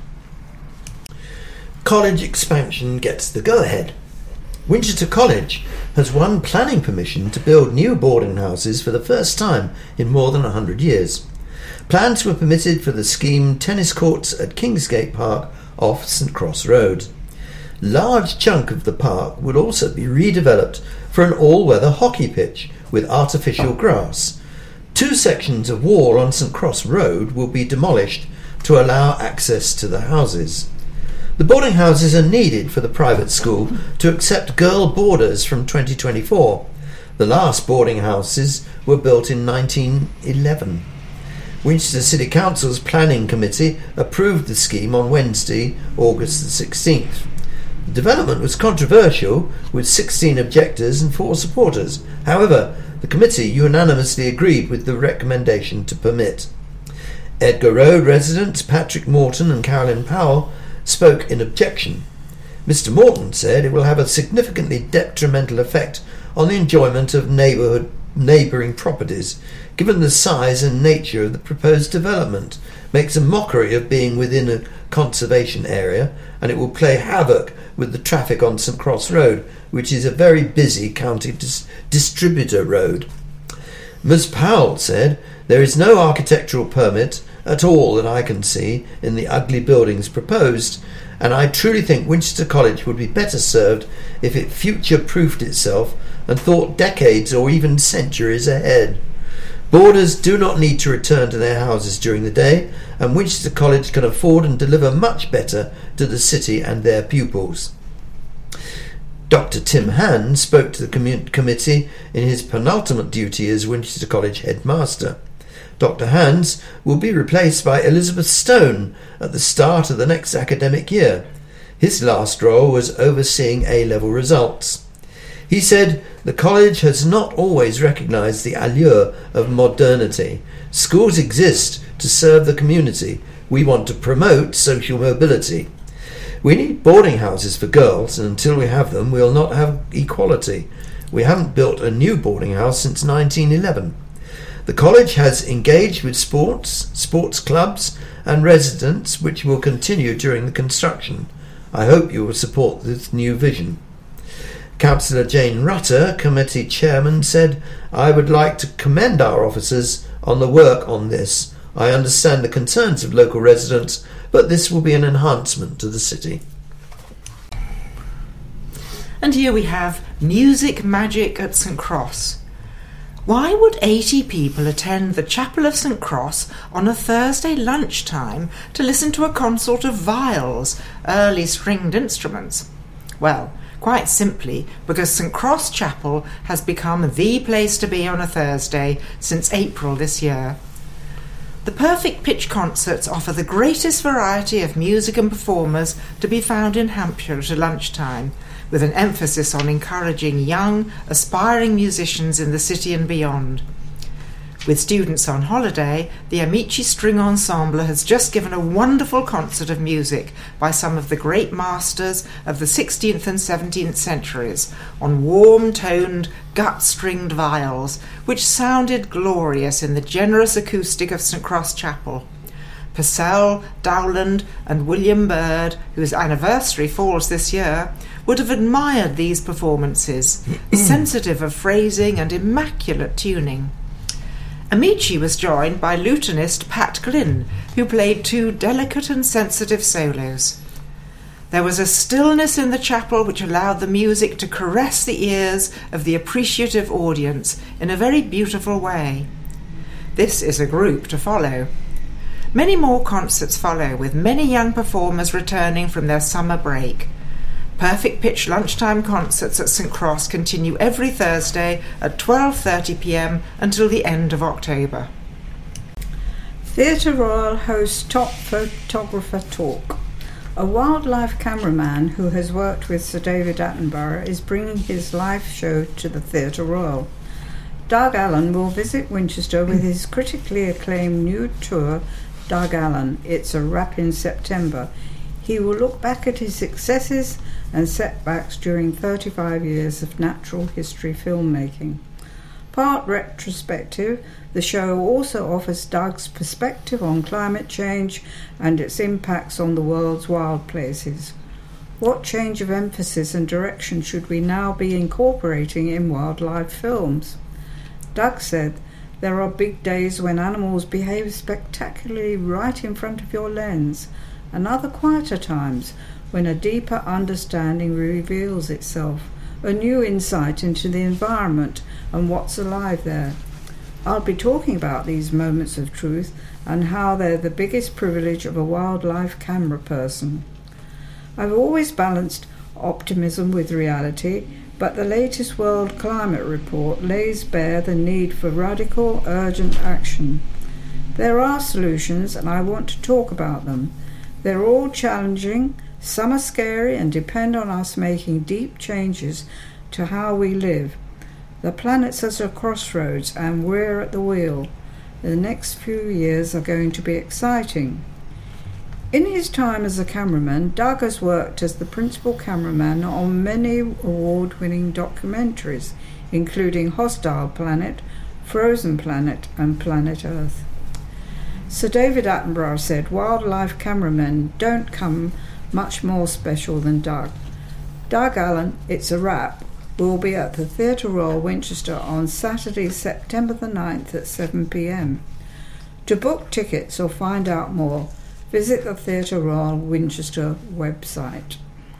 College expansion gets the go-ahead. Winchester College has won planning permission to build new boarding houses for the first time in more than 100 years. Plans were permitted for the scheme tennis courts at Kingsgate Park off St Cross Road. Large chunk of the park would also be redeveloped for an all-weather hockey pitch with artificial grass. 2 sections of wall on St Cross Road will be demolished to allow access to the houses. The boarding houses are needed for the private school to accept girl boarders from 2024. The last boarding houses were built in 1911. Winchester City Council's Planning Committee approved the scheme on Wednesday, August the 16th. The development was controversial, with 16 objectors and 4 supporters. However, the committee unanimously agreed with the recommendation to permit. Edgar Road residents Patrick Morton and Carolyn Powell spoke in objection. Mr Morton said it will have a significantly detrimental effect on the enjoyment of neighbourhood neighbouring properties, given the size and nature of the proposed development, makes a mockery of being within a conservation area, and it will play havoc with the traffic on St Cross Road, which is a very busy county distributor road. Ms Powell said, "There is no architectural permit at all that I can see in the ugly buildings proposed, and I truly think Winchester College would be better served if it future-proofed itself and thought decades or even centuries ahead. Boarders do not need to return to their houses during the day, and Winchester College can afford and deliver much better to the city and their pupils." Dr Tim Hand spoke to the committee in his penultimate duty as Winchester College headmaster. Dr Hands will be replaced by Elizabeth Stone at the start of the next academic year. His last role was overseeing A-level results. He said, "The college has not always recognised the allure of modernity. Schools exist to serve the community. We want to promote social mobility. We need boarding houses for girls, and until we have them, we'll not have equality. We haven't built a new boarding house since 1911. The college has engaged with sports clubs and residents, which will continue during the construction. I hope you will support this new vision." Councillor Jane Rutter, committee chairman, said, "I would like to commend our officers on the work on this. I understand the concerns of local residents, but this will be an enhancement to the city." And here we have music magic at St Cross. Why would 80 people attend the Chapel of St Cross on a Thursday lunchtime to listen to a consort of viols, early stringed instruments? Well, quite simply because St Cross Chapel has become the place to be on a Thursday since April this year. The Perfect Pitch concerts offer the greatest variety of music and performers to be found in Hampshire at lunchtime, with an emphasis on encouraging young, aspiring musicians in the city and beyond. With students on holiday, the Amici String Ensemble has just given a wonderful concert of music by some of the great masters of the 16th and 17th centuries on warm-toned, gut-stringed viols, which sounded glorious in the generous acoustic of St Cross Chapel. Purcell, Dowland and William Byrd, whose anniversary falls this year, would have admired these performances, sensitive of phrasing and immaculate tuning. Amici was joined by lutenist Pat Glynn, who played 2 delicate and sensitive solos. There was a stillness in the chapel which allowed the music to caress the ears of the appreciative audience in a very beautiful way. This is a group to follow. Many more concerts follow, with many young performers returning from their summer break. Perfect Pitch lunchtime concerts at St Cross continue every Thursday at 12:30 p.m. until the end of October. Theatre Royal hosts Top Photographer Talk. A wildlife cameraman who has worked with Sir David Attenborough is bringing his live show to the Theatre Royal. Doug Allen will visit Winchester with his critically acclaimed new tour, Doug Allen, It's a Wrap in September. He will look back at his successes and setbacks during 35 years of natural history filmmaking. Part retrospective, the show also offers Doug's perspective on climate change and its impacts on the world's wild places. What change of emphasis and direction should we now be incorporating in wildlife films? Doug said, "There are big days when animals behave spectacularly right in front of your lens, and other quieter times when a deeper understanding reveals itself, a new insight into the environment and what's alive there. I'll be talking about these moments of truth and how they're the biggest privilege of a wildlife camera person. I've always balanced optimism with reality, but the latest World Climate Report lays bare the need for radical, urgent action. There are solutions, and I want to talk about them. They're all challenging, some are scary, and depend on us making deep changes to how we live. The planet's at a crossroads, and we're at the wheel. The next few years are going to be exciting." In his time as a cameraman, Doug has worked as the principal cameraman on many award-winning documentaries, including Hostile Planet, Frozen Planet and Planet Earth. Sir David Attenborough said wildlife cameramen don't come much more special than Doug. Doug Allen, It's a Wrap, will be at the Theatre Royal Winchester on Saturday, September the 9th at 7 p.m. To book tickets or find out more, visit the Theatre Royal Winchester website.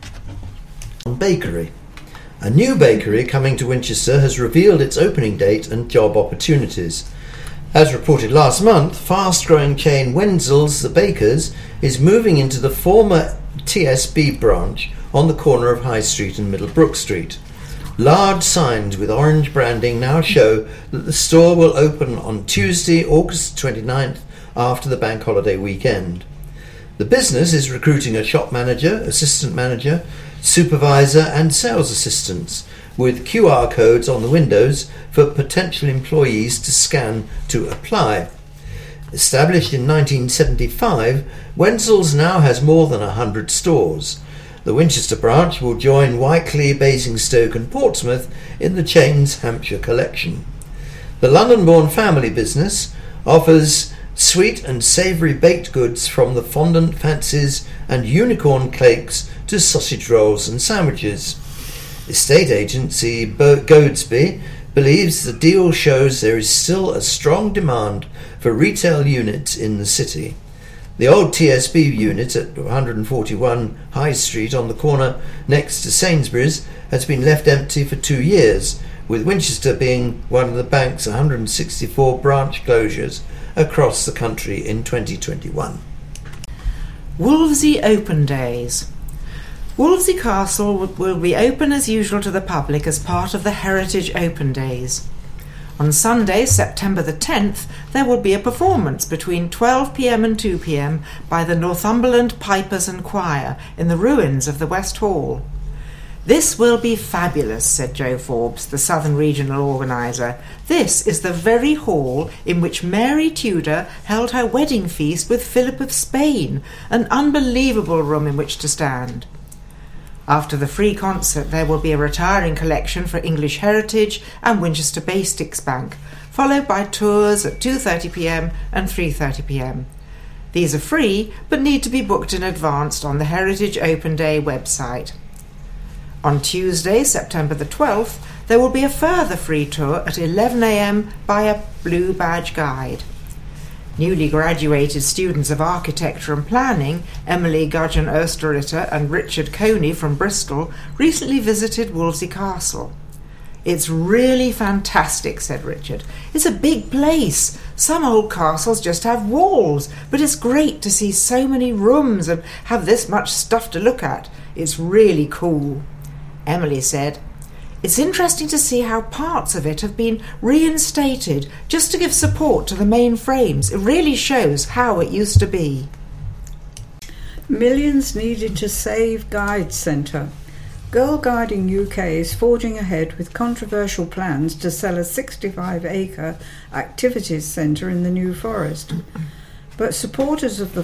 Bakery. A new bakery coming to Winchester has revealed its opening date and job opportunities. As reported last month, fast-growing chain Wenzel's The Bakers is moving into the former TSB branch on the corner of High Street and Middlebrook Street. Large signs with orange branding now show that the store will open on Tuesday, August 29th, after the bank holiday weekend. The business is recruiting a shop manager, assistant manager, supervisor and sales assistants, with QR codes on the windows for potential employees to scan to apply. Established in 1975, Wenzel's now has more than 100 stores. The Winchester branch will join Wycley, Basingstoke and Portsmouth in the chain's Hampshire collection. The London-born family business offers sweet and savoury baked goods from the fondant fancies and unicorn cakes to sausage rolls and sandwiches. Estate agency Goadsby believes the deal shows there is still a strong demand for retail units in the city. The old TSB unit at 141 High Street on the corner next to Sainsbury's has been left empty for 2 years, with Winchester being one of the bank's 164 branch closures across the country in 2021. Wolvesey Open Days. Wolvesey Castle will be open as usual to the public as part of the Heritage Open Days. On Sunday, September the 10th, there will be a performance between 12 p.m. and 2 p.m. by the Northumberland Pipers and Choir in the ruins of the West Hall. "This will be fabulous," said Joe Forbes, the Southern Regional Organiser. "This is the very hall in which Mary Tudor held her wedding feast with Philip of Spain, an unbelievable room in which to stand." After the free concert, there will be a retiring collection for English Heritage and Winchester Basics Bank, followed by tours at 2:30 p.m. and 3:30 p.m. These are free, but need to be booked in advance on the Heritage Open Day website. On Tuesday, September the 12th, there will be a further free tour at 11 a.m. by a Blue Badge guide. Newly graduated students of architecture and planning, Emily Gudgeon Osterritter and Richard Coney from Bristol, recently visited Wolvesey Castle. "It's really fantastic," said Richard. "It's a big place. Some old castles just have walls, but it's great to see so many rooms and have this much stuff to look at. It's really cool." Emily said, "It's interesting to see how parts of it have been reinstated just to give support to the main frames. It really shows how it used to be." Millions needed to save Guide Centre. Girl Guiding UK is forging ahead with controversial plans to sell a 65-acre activities centre in the New Forest. But supporters of the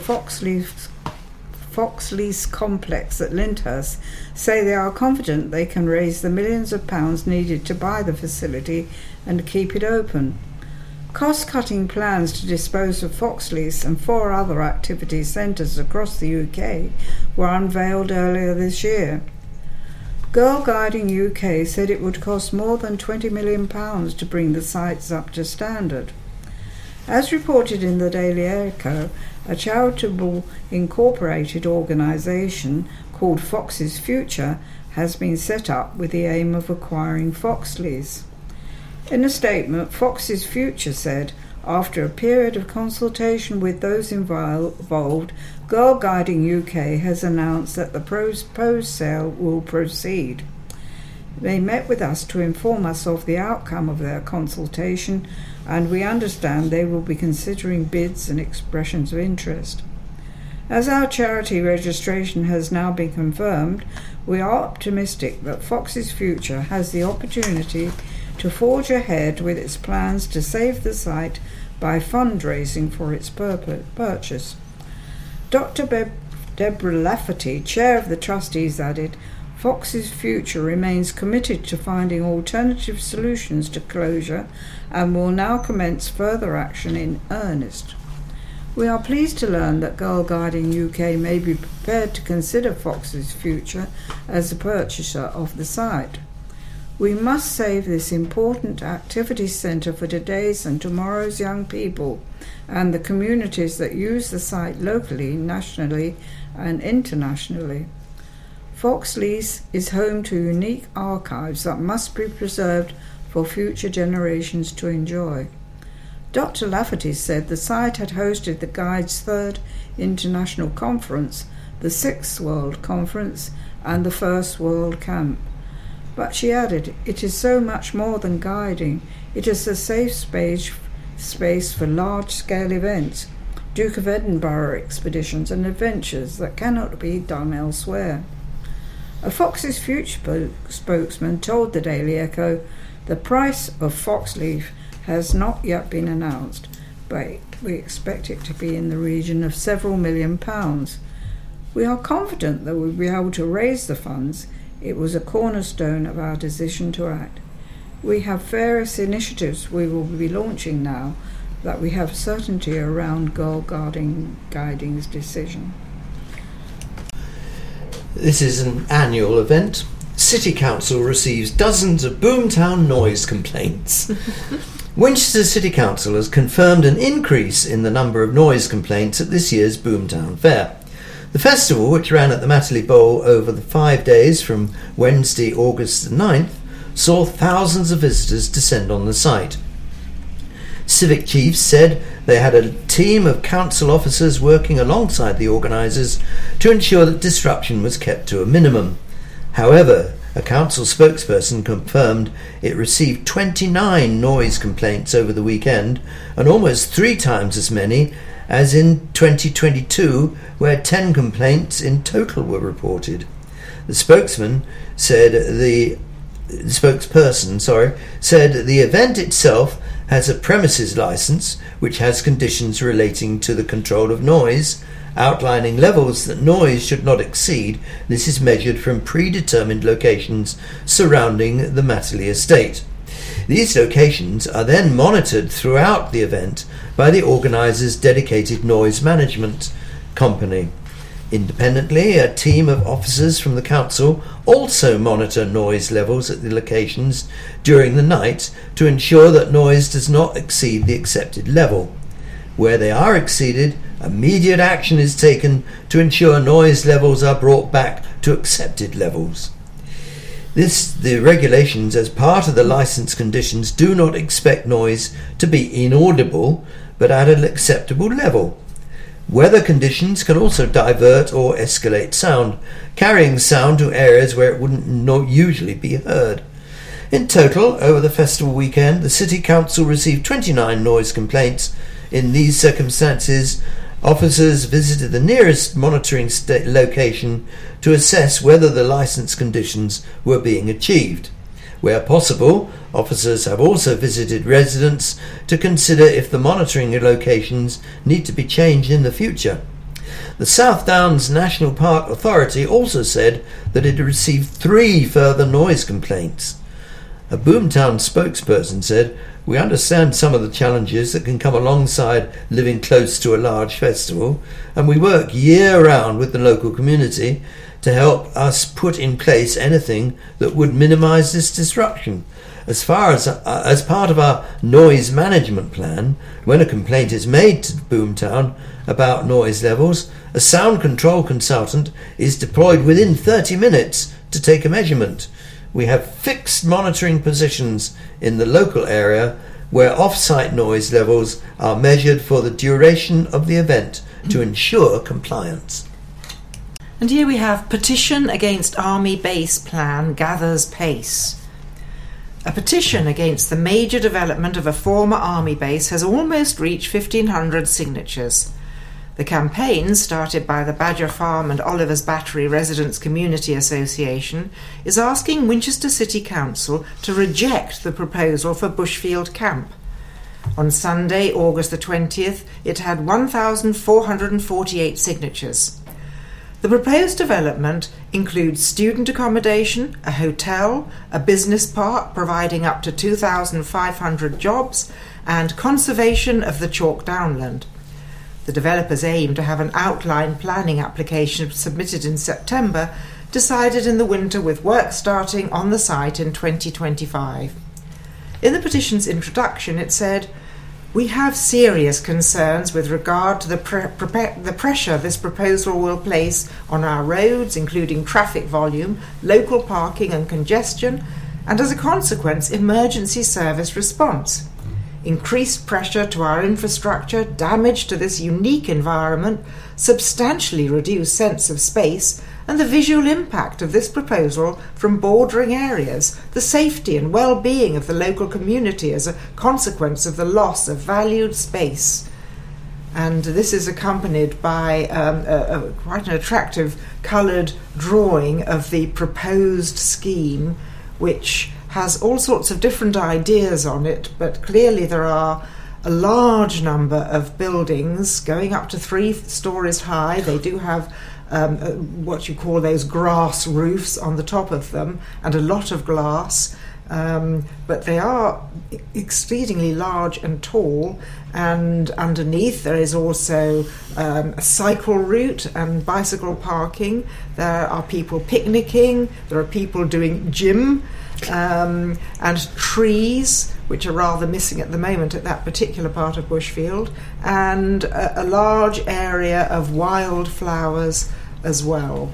Foxleys complex at Lyndhurst say they are confident they can raise the millions of pounds needed to buy the facility and keep it open. Cost-cutting plans to dispose of Foxleys and 4 other activity centres across the UK were unveiled earlier this year. Girl Guiding UK said it would cost more than £20 million to bring the sites up to standard. As reported in the Daily Echo, a charitable incorporated organisation called Fox's Future has been set up with the aim of acquiring Foxleys. In a statement, Fox's Future said, after a period of consultation with those involved, Girl Guiding UK has announced that the proposed sale will proceed. They met with us to inform us of the outcome of their consultation, and we understand they will be considering bids and expressions of interest. As our charity registration has now been confirmed, we are optimistic that Fox's Future has the opportunity to forge ahead with its plans to save the site by fundraising for its purchase. Dr. Deborah Lafferty, chair of the trustees, added, Fox's Future remains committed to finding alternative solutions to closure and will now commence further action in earnest. We are pleased to learn that Girl Guiding UK may be prepared to consider Fox's Future as the purchaser of the site. We must save this important activity centre for today's and tomorrow's young people and the communities that use the site locally, nationally and internationally. Foxleys is home to unique archives that must be preserved for future generations to enjoy. Dr. Lafferty said the site had hosted the Guide's third international conference, the 6th World Conference and the 1st World Camp. But she added, it is so much more than guiding. It is a safe space for large-scale events, Duke of Edinburgh expeditions and adventures that cannot be done elsewhere. A Fox's Future spokesman told the Daily Echo, the price of Foxleaf has not yet been announced, but we expect it to be in the region of several £1 million. We are confident that we'll be able to raise the funds. It was a cornerstone of our decision to act. We have various initiatives we will be launching now that we have certainty around Girl Guiding's decision. This is an annual event. City Council receives dozens of Boomtown noise complaints. Winchester City Council has confirmed an increase in the number of noise complaints at this year's Boomtown Fair. The festival, which ran at the Matterley Bowl over the 5 days from Wednesday, August the 9th, saw thousands of visitors descend on the site. Civic chiefs said they had a team of council officers working alongside the organisers to ensure that disruption was kept to a minimum. However, a council spokesperson confirmed it received 29 noise complaints over the weekend and almost 3 times as many as in 2022, where 10 complaints in total were reported. The spokesperson said the event itself has a premises licence which has conditions relating to the control of noise, outlining levels that noise should not exceed. This is measured from predetermined locations surrounding the Matterley estate. These locations are then monitored throughout the event by the organisers' dedicated noise management company. Independently, a team of officers from the council also monitor noise levels at the locations during the night to ensure that noise does not exceed the accepted level. Where they are exceeded, immediate action is taken to ensure noise levels are brought back to accepted levels. The regulations as part of the licence conditions do not expect noise to be inaudible, but at an acceptable level. Weather conditions can also divert or escalate sound, carrying sound to areas where it wouldn't usually be heard. In total, over the festival weekend, the City Council received 29 noise complaints. In these circumstances, officers visited the nearest monitoring location to assess whether the licence conditions were being achieved. Where possible, officers have also visited residents to consider if the monitoring locations need to be changed in the future. The South Downs National Park Authority also said that it had received 3 further noise complaints. A Boomtown spokesperson said, "We understand some of the challenges that can come alongside living close to a large festival, and we work year-round with the local community to help us put in place anything that would minimise this disruption. As part of our noise management plan, when a complaint is made to Boomtown about noise levels, a sound control consultant is deployed within 30 minutes to take a measurement. We have fixed monitoring positions in the local area where off-site noise levels are measured for the duration of the event to ensure compliance." And here we have petition against Army base plan gathers pace. A petition against the major development of a former Army base has almost reached 1,500 signatures. The campaign, started by the Badger Farm and Oliver's Battery Residents Community Association, is asking Winchester City Council to reject the proposal for Bushfield Camp. On Sunday, August the 20th, it had 1,448 signatures. The proposed development includes student accommodation, a hotel, a business park providing up to 2,500 jobs, and conservation of the chalk downland. The developers aim to have an outline planning application submitted in September, decided in the winter, with work starting on the site in 2025. In the petition's introduction, it said, "We have serious concerns with regard to the pressure this proposal will place on our roads, including traffic volume, local parking and congestion, and as a consequence, emergency service response. Increased pressure to our infrastructure, damage to this unique environment, substantially reduced sense of space, and the visual impact of this proposal from bordering areas, the safety and well-being of the local community as a consequence of the loss of valued space." And this is accompanied by quite an attractive coloured drawing of the proposed scheme, which has all sorts of different ideas on it, but clearly there are a large number of buildings going up to 3 stories high. They do have what you call those grass roofs on the top of them, and a lot of glass, but they are exceedingly large and tall, and underneath there is also a cycle route and bicycle parking. There are people picnicking, there are people doing gym, and trees, which are rather missing at the moment at that particular part of Bushfield, and a large area of wildflowers as well.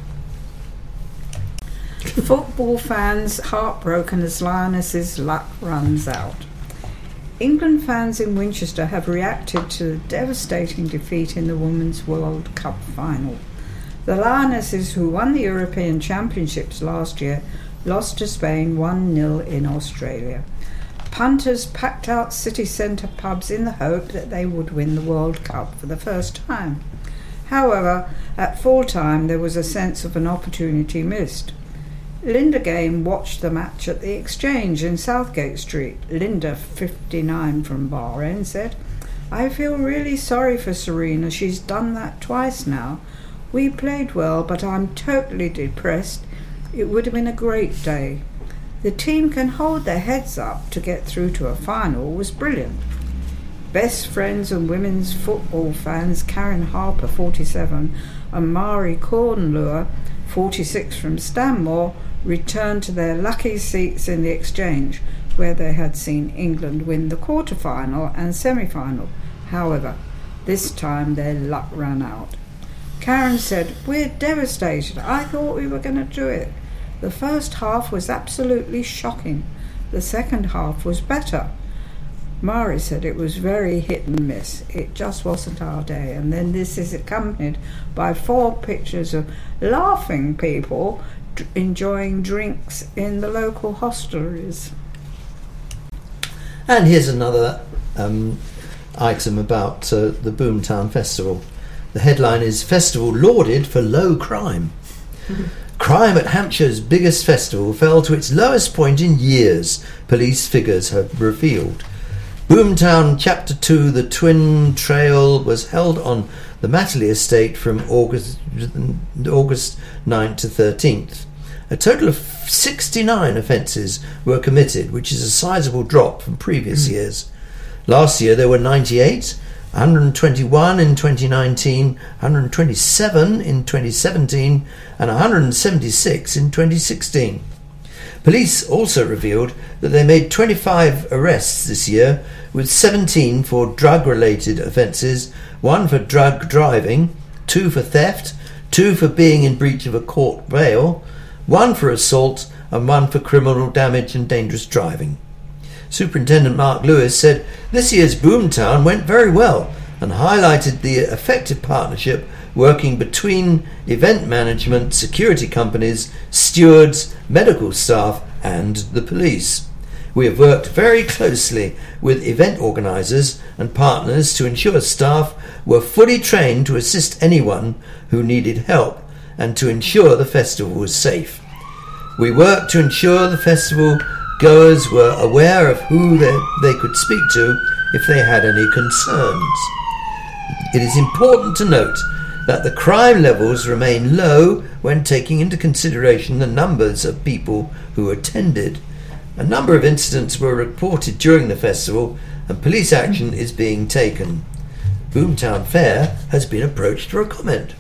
Football fans heartbroken as Lionesses' luck runs out. England fans in Winchester have reacted to the devastating defeat in the Women's World Cup final. The Lionesses, who won the European Championships last year, lost to Spain 1-0 in Australia. Punters packed out city centre pubs in the hope that they would win the World Cup for the first time. However, at full time there was a sense of an opportunity missed. Linda Game watched the match at the Exchange in Southgate Street. Linda, 59, from Bahrain, said, "I feel really sorry for Serena. She's done that twice now. We played well, but I'm totally depressed. It would have been a great day. The team can hold their heads up to get through to a final was brilliant." Best friends and women's football fans Karen Harper, 47, and Mari Cornlure, 46, from Stanmore, returned to their lucky seats in the Exchange, where they had seen England win the quarter-final and semi-final. However, this time their luck ran out. Karen said, "We're devastated. I thought we were going to do it. The first half was absolutely shocking. The second half was better." Mari said it was very hit and miss. It just wasn't our day. And then this is accompanied by 4 pictures of laughing people enjoying drinks in the local hostelries. And here's another item about the Boomtown Festival. The headline is "Festival Lauded for Low Crime." Crime at Hampshire's biggest festival fell to its lowest point in years, police figures have revealed. Boomtown Chapter 2, the Twin Trail, was held on the Matterley estate from August 9th to 13th. A total of 69 offences were committed, which is a sizable drop from previous years. Last year there were 98, 121 in 2019, 127 in 2017, and 176 in 2016. Police also revealed that they made 25 arrests this year, with 17 for drug-related offences, 1 for drug driving, 2 for theft, 2 for being in breach of a court bail, 1 for assault, and 1 for criminal damage and dangerous driving. Superintendent Mark Lewis said this year's Boomtown went very well and highlighted the effective partnership working between event management, security companies, stewards, medical staff and the police. We have worked very closely with event organisers and partners to ensure staff were fully trained to assist anyone who needed help and to ensure the festival was safe. We worked to ensure the festival goers were aware of who they could speak to if they had any concerns. It is important to note that the crime levels remain low when taking into consideration the numbers of people who attended. A number of incidents were reported during the festival and police action is being taken. Boomtown Fair has been approached for a comment.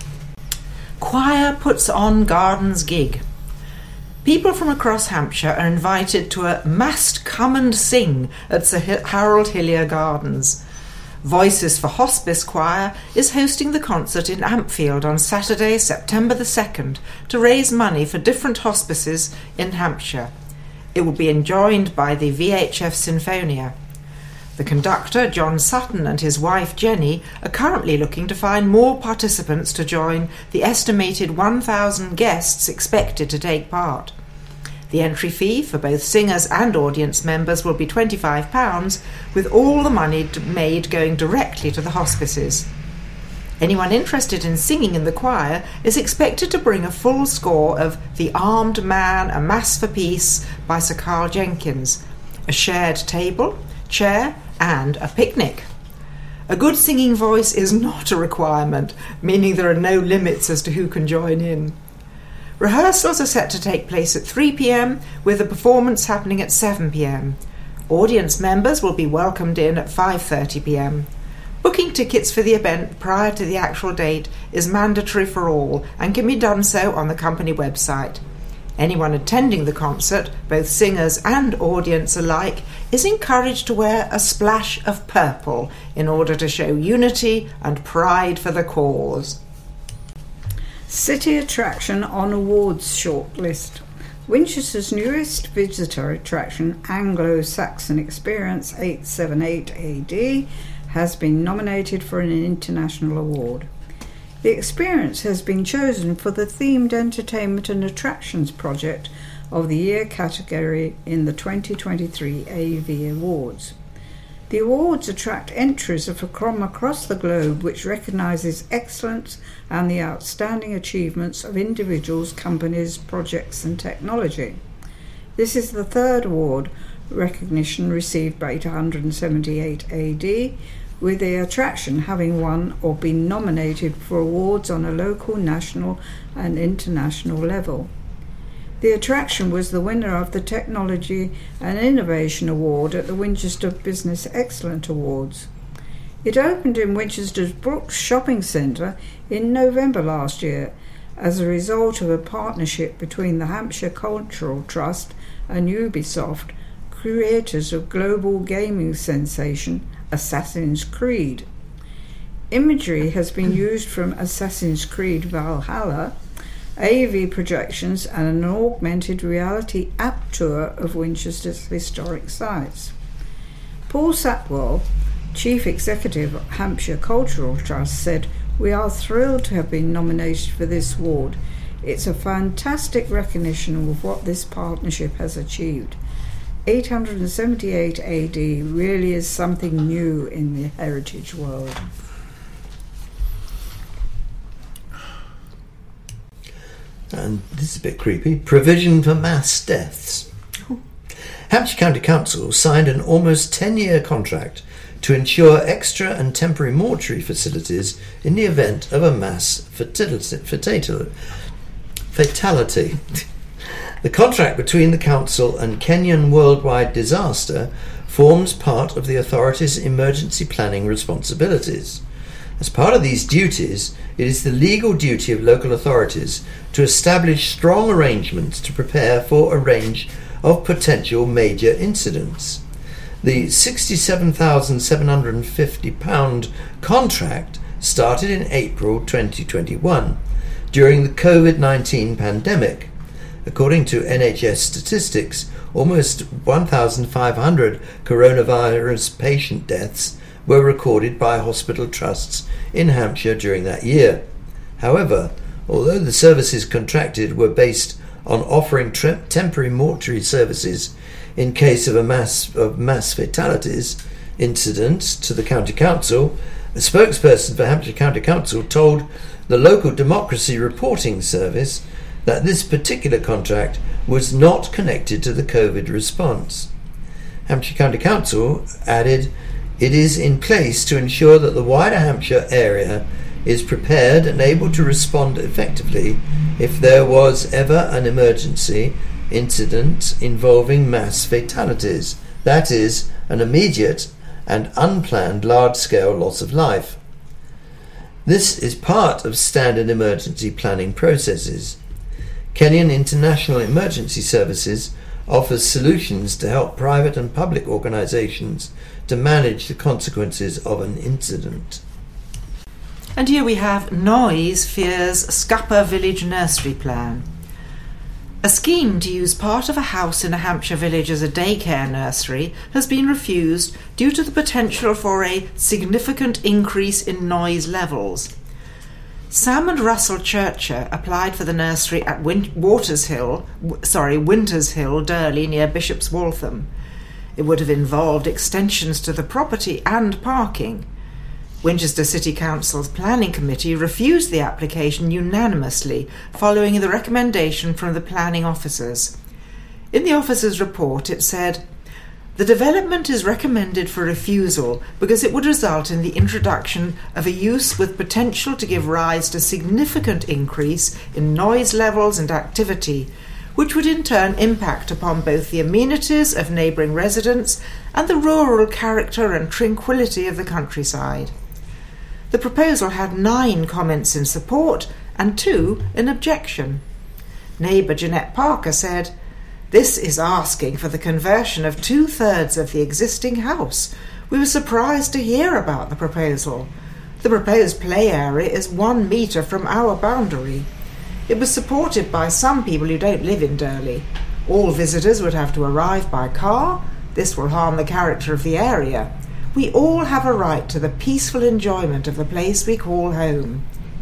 Choir puts on Gardens gig. People from across Hampshire are invited to a massed come and sing at Sir Harold Hillier Gardens. Voices for Hospice Choir is hosting the concert in Ampfield on Saturday, September the 2nd, to raise money for different hospices in Hampshire. It will be enjoined by the VHF Sinfonia. The conductor, John Sutton, and his wife, Jenny, are currently looking to find more participants to join the estimated 1,000 guests expected to take part. The entry fee for both singers and audience members will be £25, with all the money made going directly to the hospices. Anyone interested in singing in the choir is expected to bring a full score of The Armed Man, A Mass for Peace by Sir Carl Jenkins, a shared table, chair and a picnic. A good singing voice is not a requirement, meaning there are no limits as to who can join in. Rehearsals are set to take place at 3 p.m, with the performance happening at 7 p.m. Audience members will be welcomed in at 5:30 p.m. Booking tickets for the event prior to the actual date is mandatory for all and can be done so on the company website. Anyone attending the concert, both singers and audience alike, is encouraged to wear a splash of purple in order to show unity and pride for the cause. City attraction on awards shortlist. Winchester's newest visitor attraction, Anglo-Saxon Experience 878 AD, has been nominated for an international award. The experience has been chosen for the Themed Entertainment and Attractions Project of the Year category in the 2023 AV Awards. The awards attract entries from across the globe, which recognises excellence and the outstanding achievements of individuals, companies, projects and technology. This is the third award recognition received by 878 AD, with the attraction having won or been nominated for awards on a local, national and international level. The attraction was the winner of the Technology and Innovation Award at the Winchester Business Excellence Awards. It opened in Winchester's Brooks Shopping Centre in November last year as a result of a partnership between the Hampshire Cultural Trust and Ubisoft, creators of global gaming sensation Assassin's Creed. Imagery has been used from Assassin's Creed Valhalla, AV projections and an augmented reality app tour of Winchester's historic sites. Paul Satwell, Chief Executive of Hampshire Cultural Trust, said, "We are thrilled to have been nominated for this award. It's a fantastic recognition of what this partnership has achieved. 878 AD really is something new in the heritage world." And this is a bit creepy. Provision for mass deaths. Hampshire County Council signed an almost 10-year contract to ensure extra and temporary mortuary facilities in the event of a mass fatality. The contract between the Council and Kenyon Worldwide Disaster forms part of the authority's emergency planning responsibilities. As part of these duties, it is the legal duty of local authorities to establish strong arrangements to prepare for a range of potential major incidents. The £67,750 contract started in April 2021 during the COVID-19 pandemic. According to NHS statistics, almost 1,500 coronavirus patient deaths were recorded by hospital trusts in Hampshire during that year. However, although the services contracted were based on offering temporary mortuary services in case of mass fatalities incidents to the County Council, a spokesperson for Hampshire County Council told the Local Democracy Reporting Service that this particular contract was not connected to the COVID response. Hampshire County Council added, "It is in place to ensure that the wider Hampshire area is prepared and able to respond effectively if there was ever an emergency incident involving mass fatalities, that is, an immediate and unplanned large-scale loss of life. This is part of standard emergency planning processes. Kenyan International Emergency Services offers solutions to help private and public organisations to manage the consequences of an incident. And here we have Noise fears Scupper Village Nursery Plan. A scheme to use part of a house in a Hampshire village as a daycare nursery has been refused due to the potential for a significant increase in noise levels. Sam and Russell Churcher applied for the nursery at Winters Hill, Durley, near Bishop's Waltham. It would have involved extensions to the property and parking. Winchester City Council's Planning Committee refused the application unanimously following the recommendation from the planning officers. In the officers' report it said, "The development is recommended for refusal because it would result in the introduction of a use with potential to give rise to significant increase in noise levels and activity, which would in turn impact upon both the amenities of neighbouring residents and the rural character and tranquillity of the countryside." The proposal had 9 comments in support and 2 in objection. Neighbour Jeanette Parker said, "This is asking for the conversion of 2/3 of the existing house. We were surprised to hear about the proposal. The proposed play area is 1 metre from our boundary. It was supported by some people who don't live in Durley. All visitors would have to arrive by car. This will harm the character of the area. We all have a right to the peaceful enjoyment of the place we call home."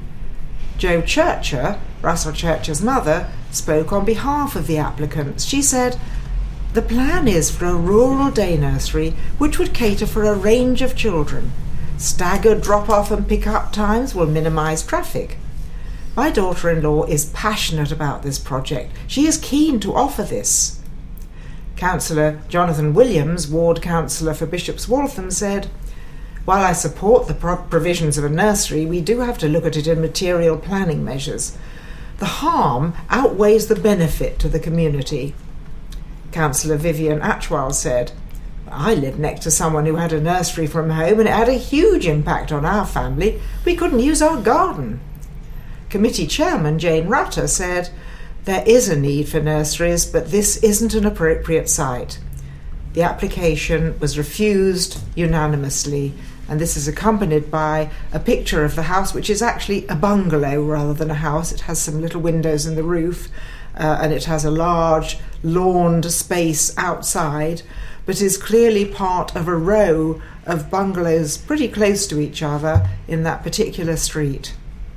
Jo Churcher, Russell Churcher's mother, spoke on behalf of the applicants. She said, "The plan is for a rural day nursery which would cater for a range of children. Staggered drop-off and pick-up times will minimise traffic. My daughter-in-law is passionate about this project. She is keen to offer this." Councillor Jonathan Williams, ward councillor for Bishop's Waltham, said, "While I support the provisions of a nursery, we do have to look at it in material planning measures. The harm outweighs the benefit to the community." Councillor Vivian Atchwell said, "I lived next to someone who had a nursery from home and it had a huge impact on our family. We couldn't use our garden." Committee Chairman Jane Rutter said, "There is a need for nurseries, but this isn't an appropriate site." The application was refused unanimously, and this is accompanied by a picture of the house, which is actually a bungalow rather than a house. It has some little windows in the roof, and it has a large lawned space outside, but is clearly part of a row of bungalows pretty close to each other in that particular street.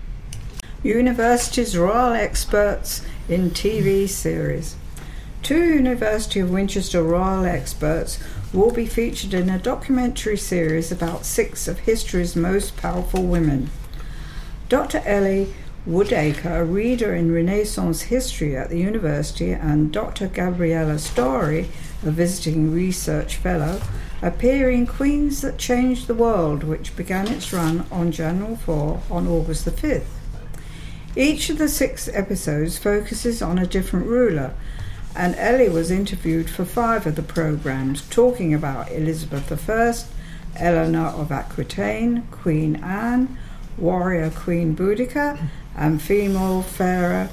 University's Royal Experts in TV series. 2 University of Winchester Royal Experts will be featured in a documentary series about 6 of history's most powerful women. Dr. Ellie Woodacre, a reader in Renaissance history at the university, and Dr. Gabriella Story, a visiting research fellow, appear in Queens That Changed the World, which began its run on Channel 4 on August the 5th. Each of the 6 episodes focuses on a different ruler, and Ellie was interviewed for 5 of the programmes, talking about Elizabeth I, Eleanor of Aquitaine, Queen Anne, warrior Queen Boudica, and female Pharaoh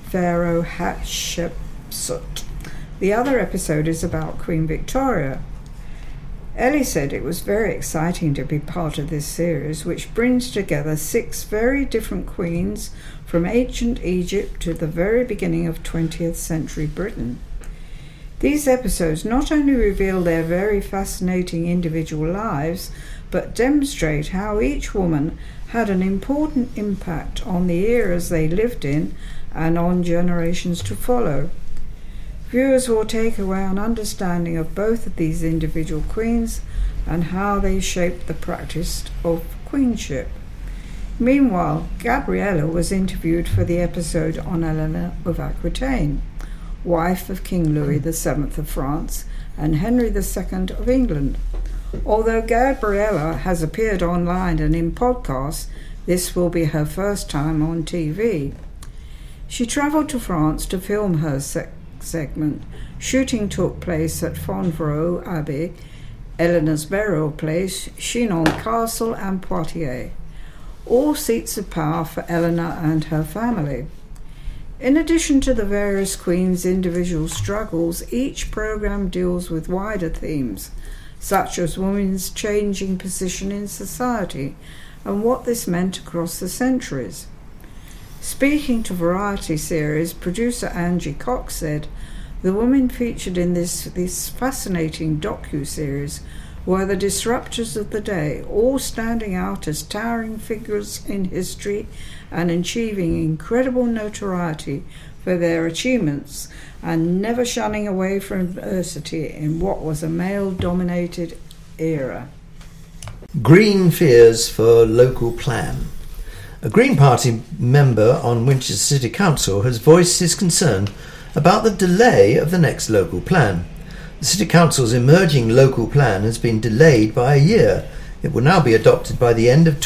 Hatshepsut. The other episode is about Queen Victoria. Ellie said it was very exciting to be part of this series, which brings together 6 very different queens from ancient Egypt to the very beginning of 20th century Britain. These episodes not only reveal their very fascinating individual lives, but demonstrate how each woman had an important impact on the eras they lived in and on generations to follow. Viewers will take away an understanding of both of these individual queens and how they shaped the practice of queenship. Meanwhile, Gabriella was interviewed for the episode on Eleanor of Aquitaine, wife of King Louis VII of France and Henry II of England. Although Gabriella has appeared online and in podcasts, This will be her first time on TV. She travelled to France to film her segment. Shooting took place at Fontevraud Abbey, Eleanor's burial place, Chinon Castle and Poitiers, all seats of power for Eleanor and her family. In addition to the various queens' individual struggles, each programme deals with wider themes, such as women's changing position in society and what this meant across the centuries. Speaking to Variety series, producer Angie Cox said, "The women featured in this fascinating docu-series were the disruptors of the day, all standing out as towering figures in history and achieving incredible notoriety for their achievements and never shunning away from adversity in what was a male-dominated era." Green fears for local plan. A Green Party member on Winchester City Council has voiced his concern about the delay of the next local plan. The City Council's emerging local plan has been delayed by a year. It will now be adopted by the end of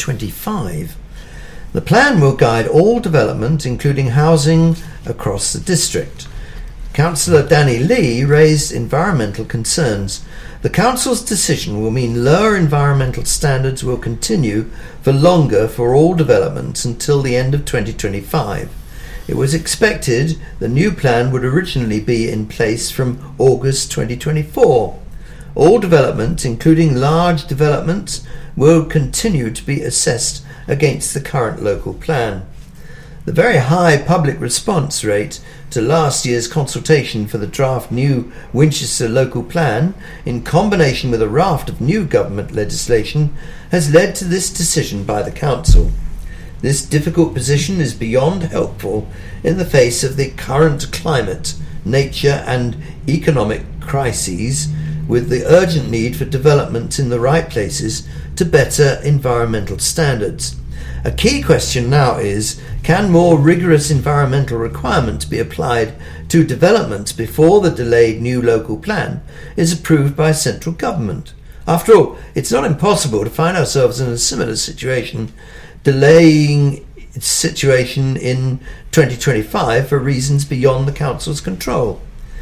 2025. The plan will guide all development, including housing, across the district. Councillor Danny Lee raised environmental concerns. The Council's decision will mean lower environmental standards will continue for longer for all developments until the end of 2025. It was expected the new plan would originally be in place from August 2024. All developments, including large developments, will continue to be assessed against the current local plan. The very high public response rate to last year's consultation for the draft new Winchester local plan, in combination with a raft of new government legislation, has led to this decision by the Council. This difficult position is beyond helpful in the face of the current climate, nature and economic crises, with the urgent need for development in the right places to better environmental standards. A key question now is, can more rigorous environmental requirements be applied to developments before the delayed new local plan is approved by central government? After all, it's not impossible to find ourselves in a similar situation, delaying its situation in 2025 for reasons beyond the Council's control.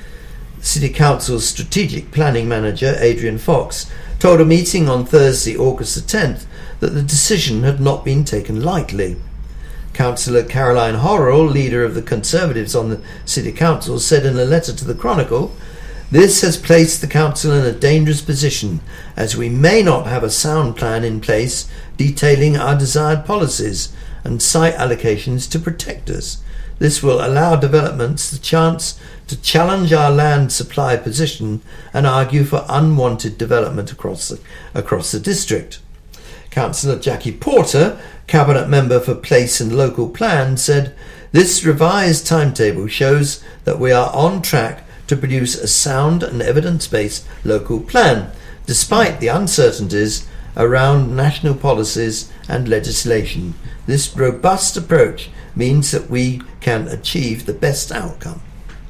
City Council's Strategic Planning Manager, Adrian Fox, told a meeting on Thursday, August the 10th, that the decision had not been taken lightly. Councillor Caroline Horrell, leader of the Conservatives on the City Council, said in a letter to the Chronicle, "This has placed the Council in a dangerous position, as we may not have a sound plan in place detailing our desired policies and site allocations to protect us. This will allow developments the chance to challenge our land supply position and argue for unwanted development across the district." Councillor Jackie Porter, Cabinet Member for Place and Local Plan, said, "This revised timetable shows that we are on track to produce a sound and evidence-based local plan, despite the uncertainties around national policies and legislation. This robust approach means that we can achieve the best outcome."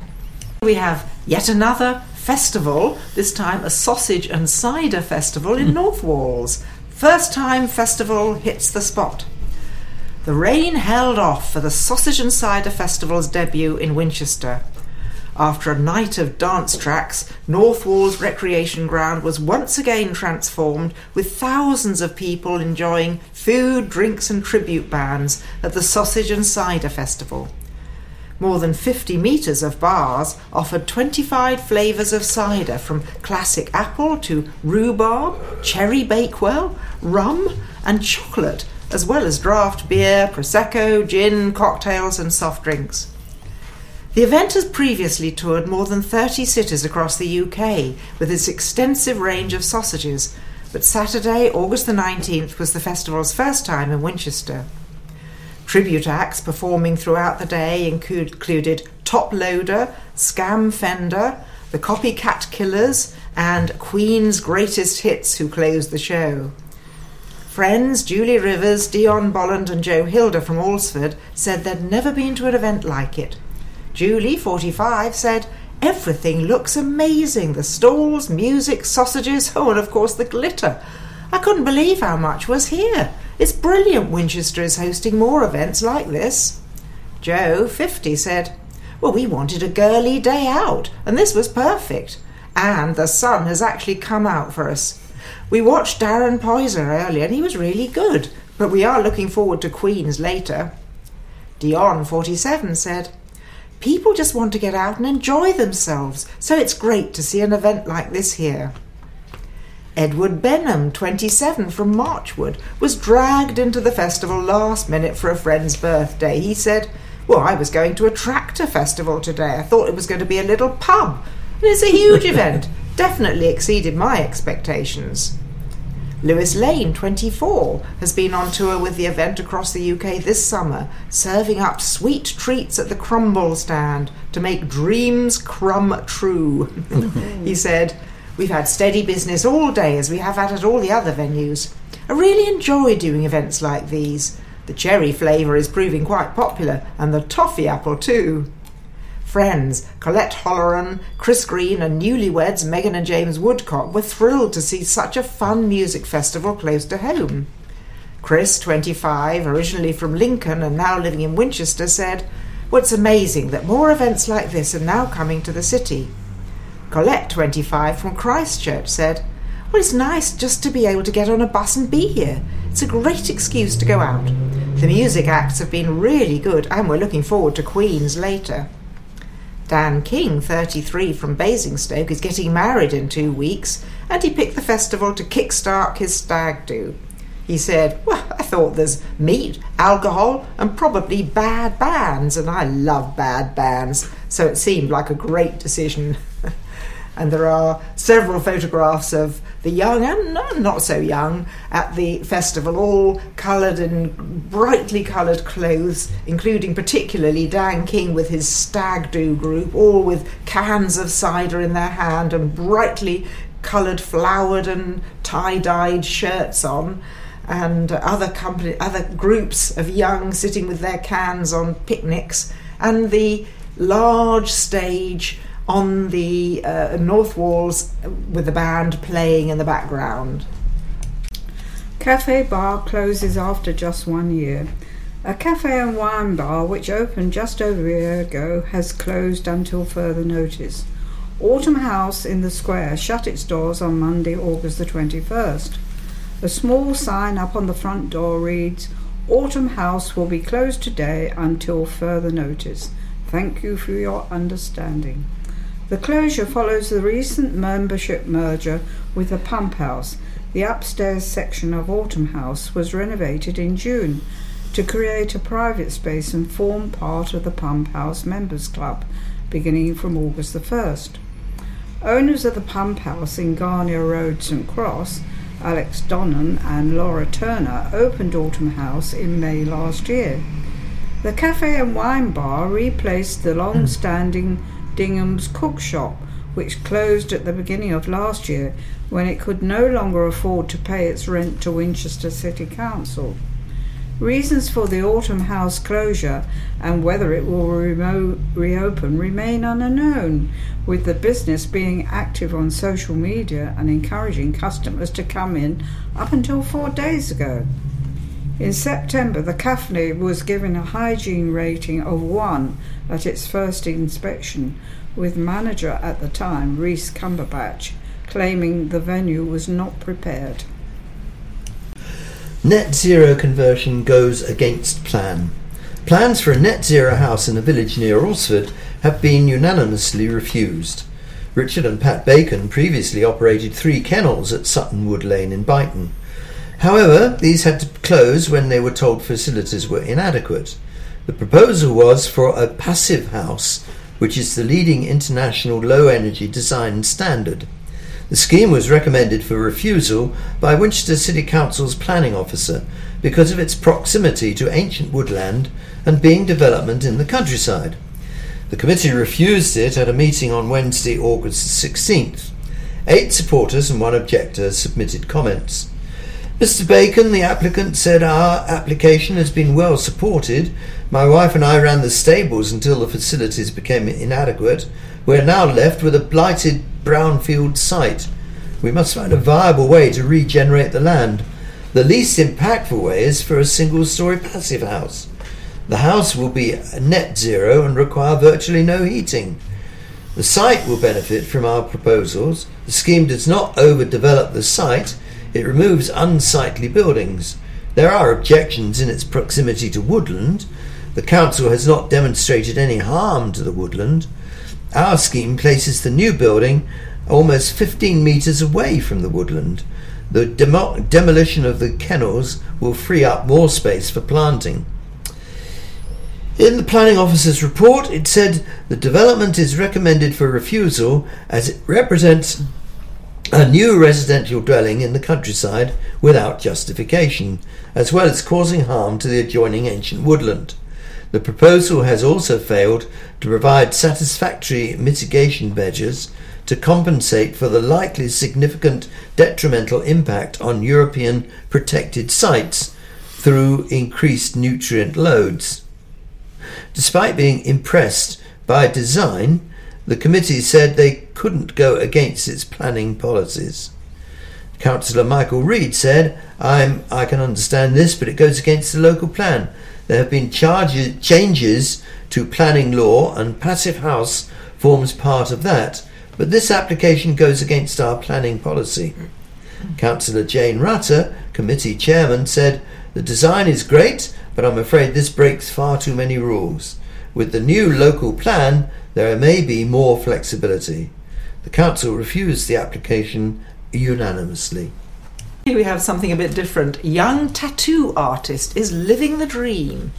We have yet another festival, this time a sausage and cider festival in North Walls. First time festival hits the spot. The rain held off for the Sausage and Cider Festival's debut in Winchester. After a night of dance tracks, North Walls Recreation Ground was once again transformed, with thousands of people enjoying food, drinks and tribute bands at the Sausage and Cider Festival. More than 50 metres of bars offered 25 flavours of cider, from classic apple to rhubarb, cherry bakewell, rum and chocolate, as well as draft beer, prosecco, gin, cocktails and soft drinks. The event has previously toured more than 30 cities across the UK with its extensive range of sausages, but Saturday, August the 19th, was the festival's first time in Winchester. Tribute acts performing throughout the day included Top Loader, Scam Fender, the Copycat Killers and Queen's Greatest Hits, who closed the show. Friends Julie Rivers, Dion Bolland and Joe Hilder from Alresford said they'd never been to an event like it. Julie, 45, said, "Everything looks amazing. The stalls, music, sausages, and of course the glitter. I couldn't believe how much was here. It's brilliant Winchester is hosting more events like this. Joe, 50, said, well, we wanted a girly day out, and this was perfect. And the sun has actually come out for us. We watched Darren Poyser earlier, and he was really good, but we are looking forward to Queen's later. Dion, 47, said, people just want to get out and enjoy themselves, so it's great to see an event like this here. Edward Benham, 27, from Marchwood, was dragged into the festival last minute for a friend's birthday. He said, well, I was going to a tractor festival today. I thought it was going to be a little pub. And it's a huge event. Definitely exceeded my expectations. Lewis Lane, 24, has been on tour with the event across the UK this summer, serving up sweet treats at the crumble stand to make dreams crumb true. He said, we've had steady business all day as we have had at all the other venues. I really enjoy doing events like these. The cherry flavour is proving quite popular, and the toffee apple too. Friends Colette Holloran, Chris Green and newlyweds Megan and James Woodcock were thrilled to see such a fun music festival close to home. Chris, 25, originally from Lincoln and now living in Winchester, said, well, it's amazing that more events like this are now coming to the city. Colette, 25, from Christchurch, said, well, it's nice just to be able to get on a bus and be here. It's a great excuse to go out. The music acts have been really good and we're looking forward to Queen's later. Dan King, 33, from Basingstoke, is getting married in 2 weeks, and he picked the festival to kickstart his stag do. He said, well, I thought there's meat, alcohol, and probably bad bands, and I love bad bands, so it seemed like a great decision. And there are several photographs of the young and not so young at the festival, all coloured in brightly coloured clothes, including particularly Dan King with his stag do group, all with cans of cider in their hand and brightly coloured flowered and tie-dyed shirts on, and other groups of young sitting with their cans on picnics, and the large stage on the north walls with the band playing in the background. Cafe Bar closes after just 1 year. A cafe and wine bar which opened just over a year ago has closed until further notice. Autumn House in the Square shut its doors on Monday, August the 21st. A small sign up on the front door reads, Autumn House will be closed today until further notice. Thank you for your understanding. The closure follows the recent membership merger with the Pump House. The upstairs section of Autumn House was renovated in June to create a private space and form part of the Pump House Members Club, beginning from August the 1st. Owners of the Pump House in Garnier Road, St Cross, Alex Donnan and Laura Turner, opened Autumn House in May last year. The cafe and wine bar replaced the long-standing Dingham's Cook Shop, which closed at the beginning of last year when it could no longer afford to pay its rent to Winchester City Council. Reasons for the Autumn House closure and whether it will reopen remain unknown, with the business being active on social media and encouraging customers to come in up until 4 days ago. In September, the cafe was given a hygiene rating of 1 at its first inspection, with manager at the time, Rhys Cumberbatch, claiming the venue was not prepared. Net zero conversion goes against plan. Plans for a net zero house in a village near Alresford have been unanimously refused. Richard and Pat Bacon previously operated 3 kennels at Sutton Wood Lane in Byton. However, these had to close when they were told facilities were inadequate. The proposal was for a passive house, which is the leading international low-energy design standard. The scheme was recommended for refusal by Winchester City Council's planning officer because of its proximity to ancient woodland and being development in the countryside. The committee refused it at a meeting on Wednesday, August 16th. 8 supporters and 1 objector submitted comments. Mr. Bacon, the applicant, said, our application has been well supported. My wife and I ran the stables until the facilities became inadequate. We're now left with a blighted brownfield site. We must find a viable way to regenerate the land. The least impactful way is for a single-storey passive house. The house will be net zero and require virtually no heating. The site will benefit from our proposals. The scheme does not overdevelop the site. It removes unsightly buildings. There are objections in its proximity to woodland. The council has not demonstrated any harm to the woodland. Our scheme places the new building almost 15 metres away from the woodland. The demolition of the kennels will free up more space for planting. In the planning officer's report, it said the development is recommended for refusal as it represents a new residential dwelling in the countryside without justification, as well as causing harm to the adjoining ancient woodland. The proposal has also failed to provide satisfactory mitigation measures to compensate for the likely significant detrimental impact on European protected sites through increased nutrient loads. Despite being impressed by design, the committee said they couldn't go against its planning policies. Councillor Michael Reid said, I can understand this, but it goes against the local plan. There have been changes to planning law and passive house forms part of that, but this application goes against our planning policy. Councillor Jane Rutter, committee chairman, said, the design is great, but I'm afraid this breaks far too many rules. With the new local plan, there may be more flexibility. The council refused the application unanimously. Here we have something a bit different. Young tattoo artist is living the dream.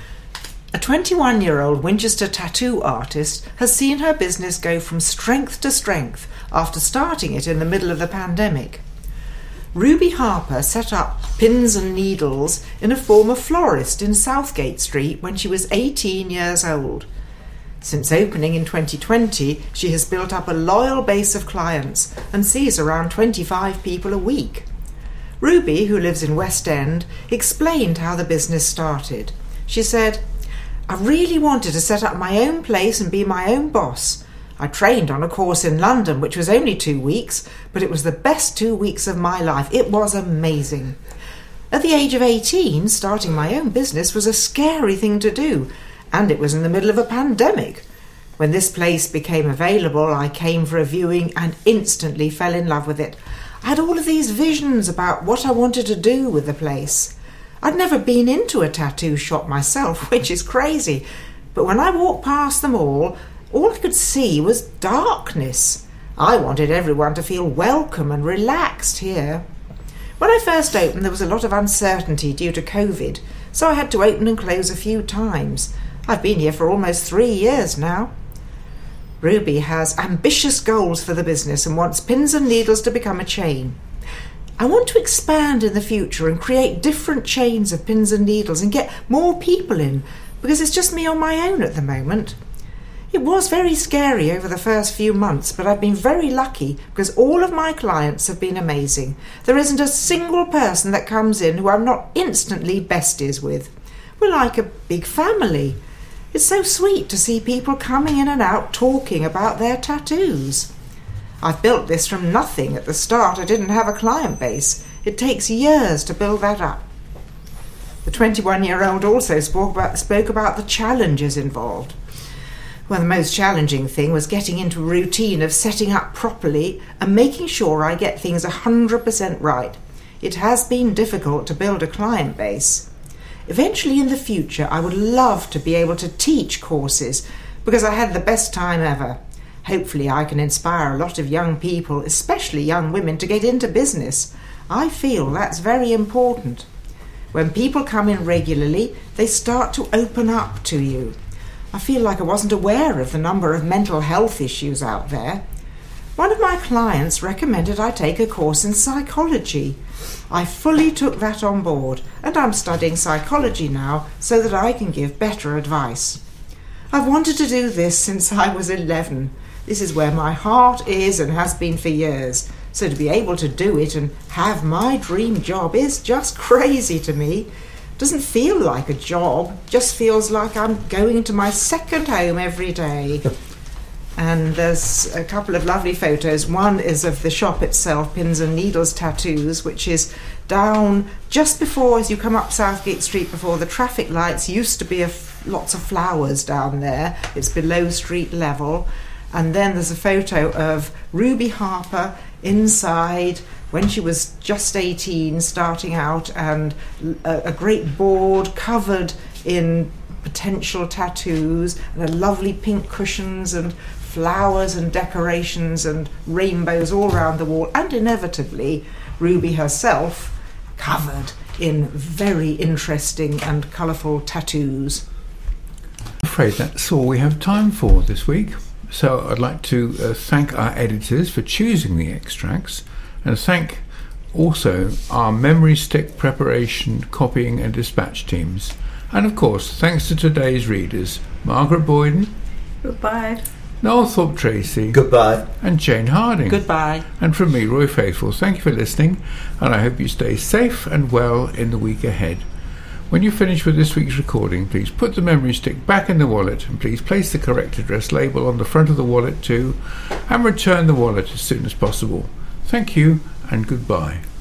A 21-year-old Winchester tattoo artist has seen her business go from strength to strength after starting it in the middle of the pandemic. Ruby Harper set up Pins and Needles in a former florist in Southgate Street when she was 18 years old. Since opening in 2020, she has built up a loyal base of clients and sees around 25 people a week. Ruby, who lives in West End, explained how the business started. She said, I really wanted to set up my own place and be my own boss. I trained on a course in London, which was only 2 weeks, but it was the best 2 weeks of my life. It was amazing. At the age of 18, starting my own business was a scary thing to do, and it was in the middle of a pandemic. When this place became available, I came for a viewing and instantly fell in love with it. I had all of these visions about what I wanted to do with the place. I'd never been into a tattoo shop myself, which is crazy, but when I walked past them all I could see was darkness. I wanted everyone to feel welcome and relaxed here. When I first opened, there was a lot of uncertainty due to COVID, so I had to open and close a few times. I've been here for almost 3 years now. Ruby has ambitious goals for the business and wants Pins and Needles to become a chain. I want to expand in the future and create different chains of Pins and Needles and get more people in, because it's just me on my own at the moment. It was very scary over the first few months, but I've been very lucky because all of my clients have been amazing. There isn't a single person that comes in who I'm not instantly besties with. We're like a big family. It's so sweet to see people coming in and out talking about their tattoos. I've built this from nothing. At the start, I didn't have a client base. It takes years to build that up. The 21-year-old also spoke about the challenges involved. Well, the most challenging thing was getting into a routine of setting up properly and making sure I get things 100% right. It has been difficult to build a client base. Eventually in the future, I would love to be able to teach courses because I had the best time ever. Hopefully I can inspire a lot of young people, especially young women, to get into business. I feel that's very important. When people come in regularly, they start to open up to you. I feel like I wasn't aware of the number of mental health issues out there. One of my clients recommended I take a course in psychology. I fully took that on board, and I'm studying psychology now so that I can give better advice. I've wanted to do this since I was 11. This is where my heart is and has been for years. So to be able to do it and have my dream job is just crazy to me. Doesn't feel like a job, just feels like I'm going to my second home every day. And there's a couple of lovely photos. One is of the shop itself, Pins and Needles Tattoos, which is down just before, as you come up Southgate Street, before the traffic lights. Used to be lots of flowers down there. It's below street level. And then there's a photo of Ruby Harper inside when she was just 18, starting out, and a great board covered in potential tattoos, and a lovely pink cushions and flowers and decorations and rainbows all around the wall, and inevitably Ruby herself covered in very interesting and colourful tattoos. I'm afraid that's all we have time for this week. So I'd like to thank our editors for choosing the extracts, and thank also our memory stick preparation, copying and dispatch teams. And of course, thanks to today's readers, Margaret Boyden. Goodbye. Noel Thorpe Tracy. Goodbye. And Jane Harding. Goodbye. And from me, Roy Faithful, thank you for listening, and I hope you stay safe and well in the week ahead. When you finish with this week's recording, please put the memory stick back in the wallet, and please place the correct address label on the front of the wallet too, and return the wallet as soon as possible. Thank you and goodbye.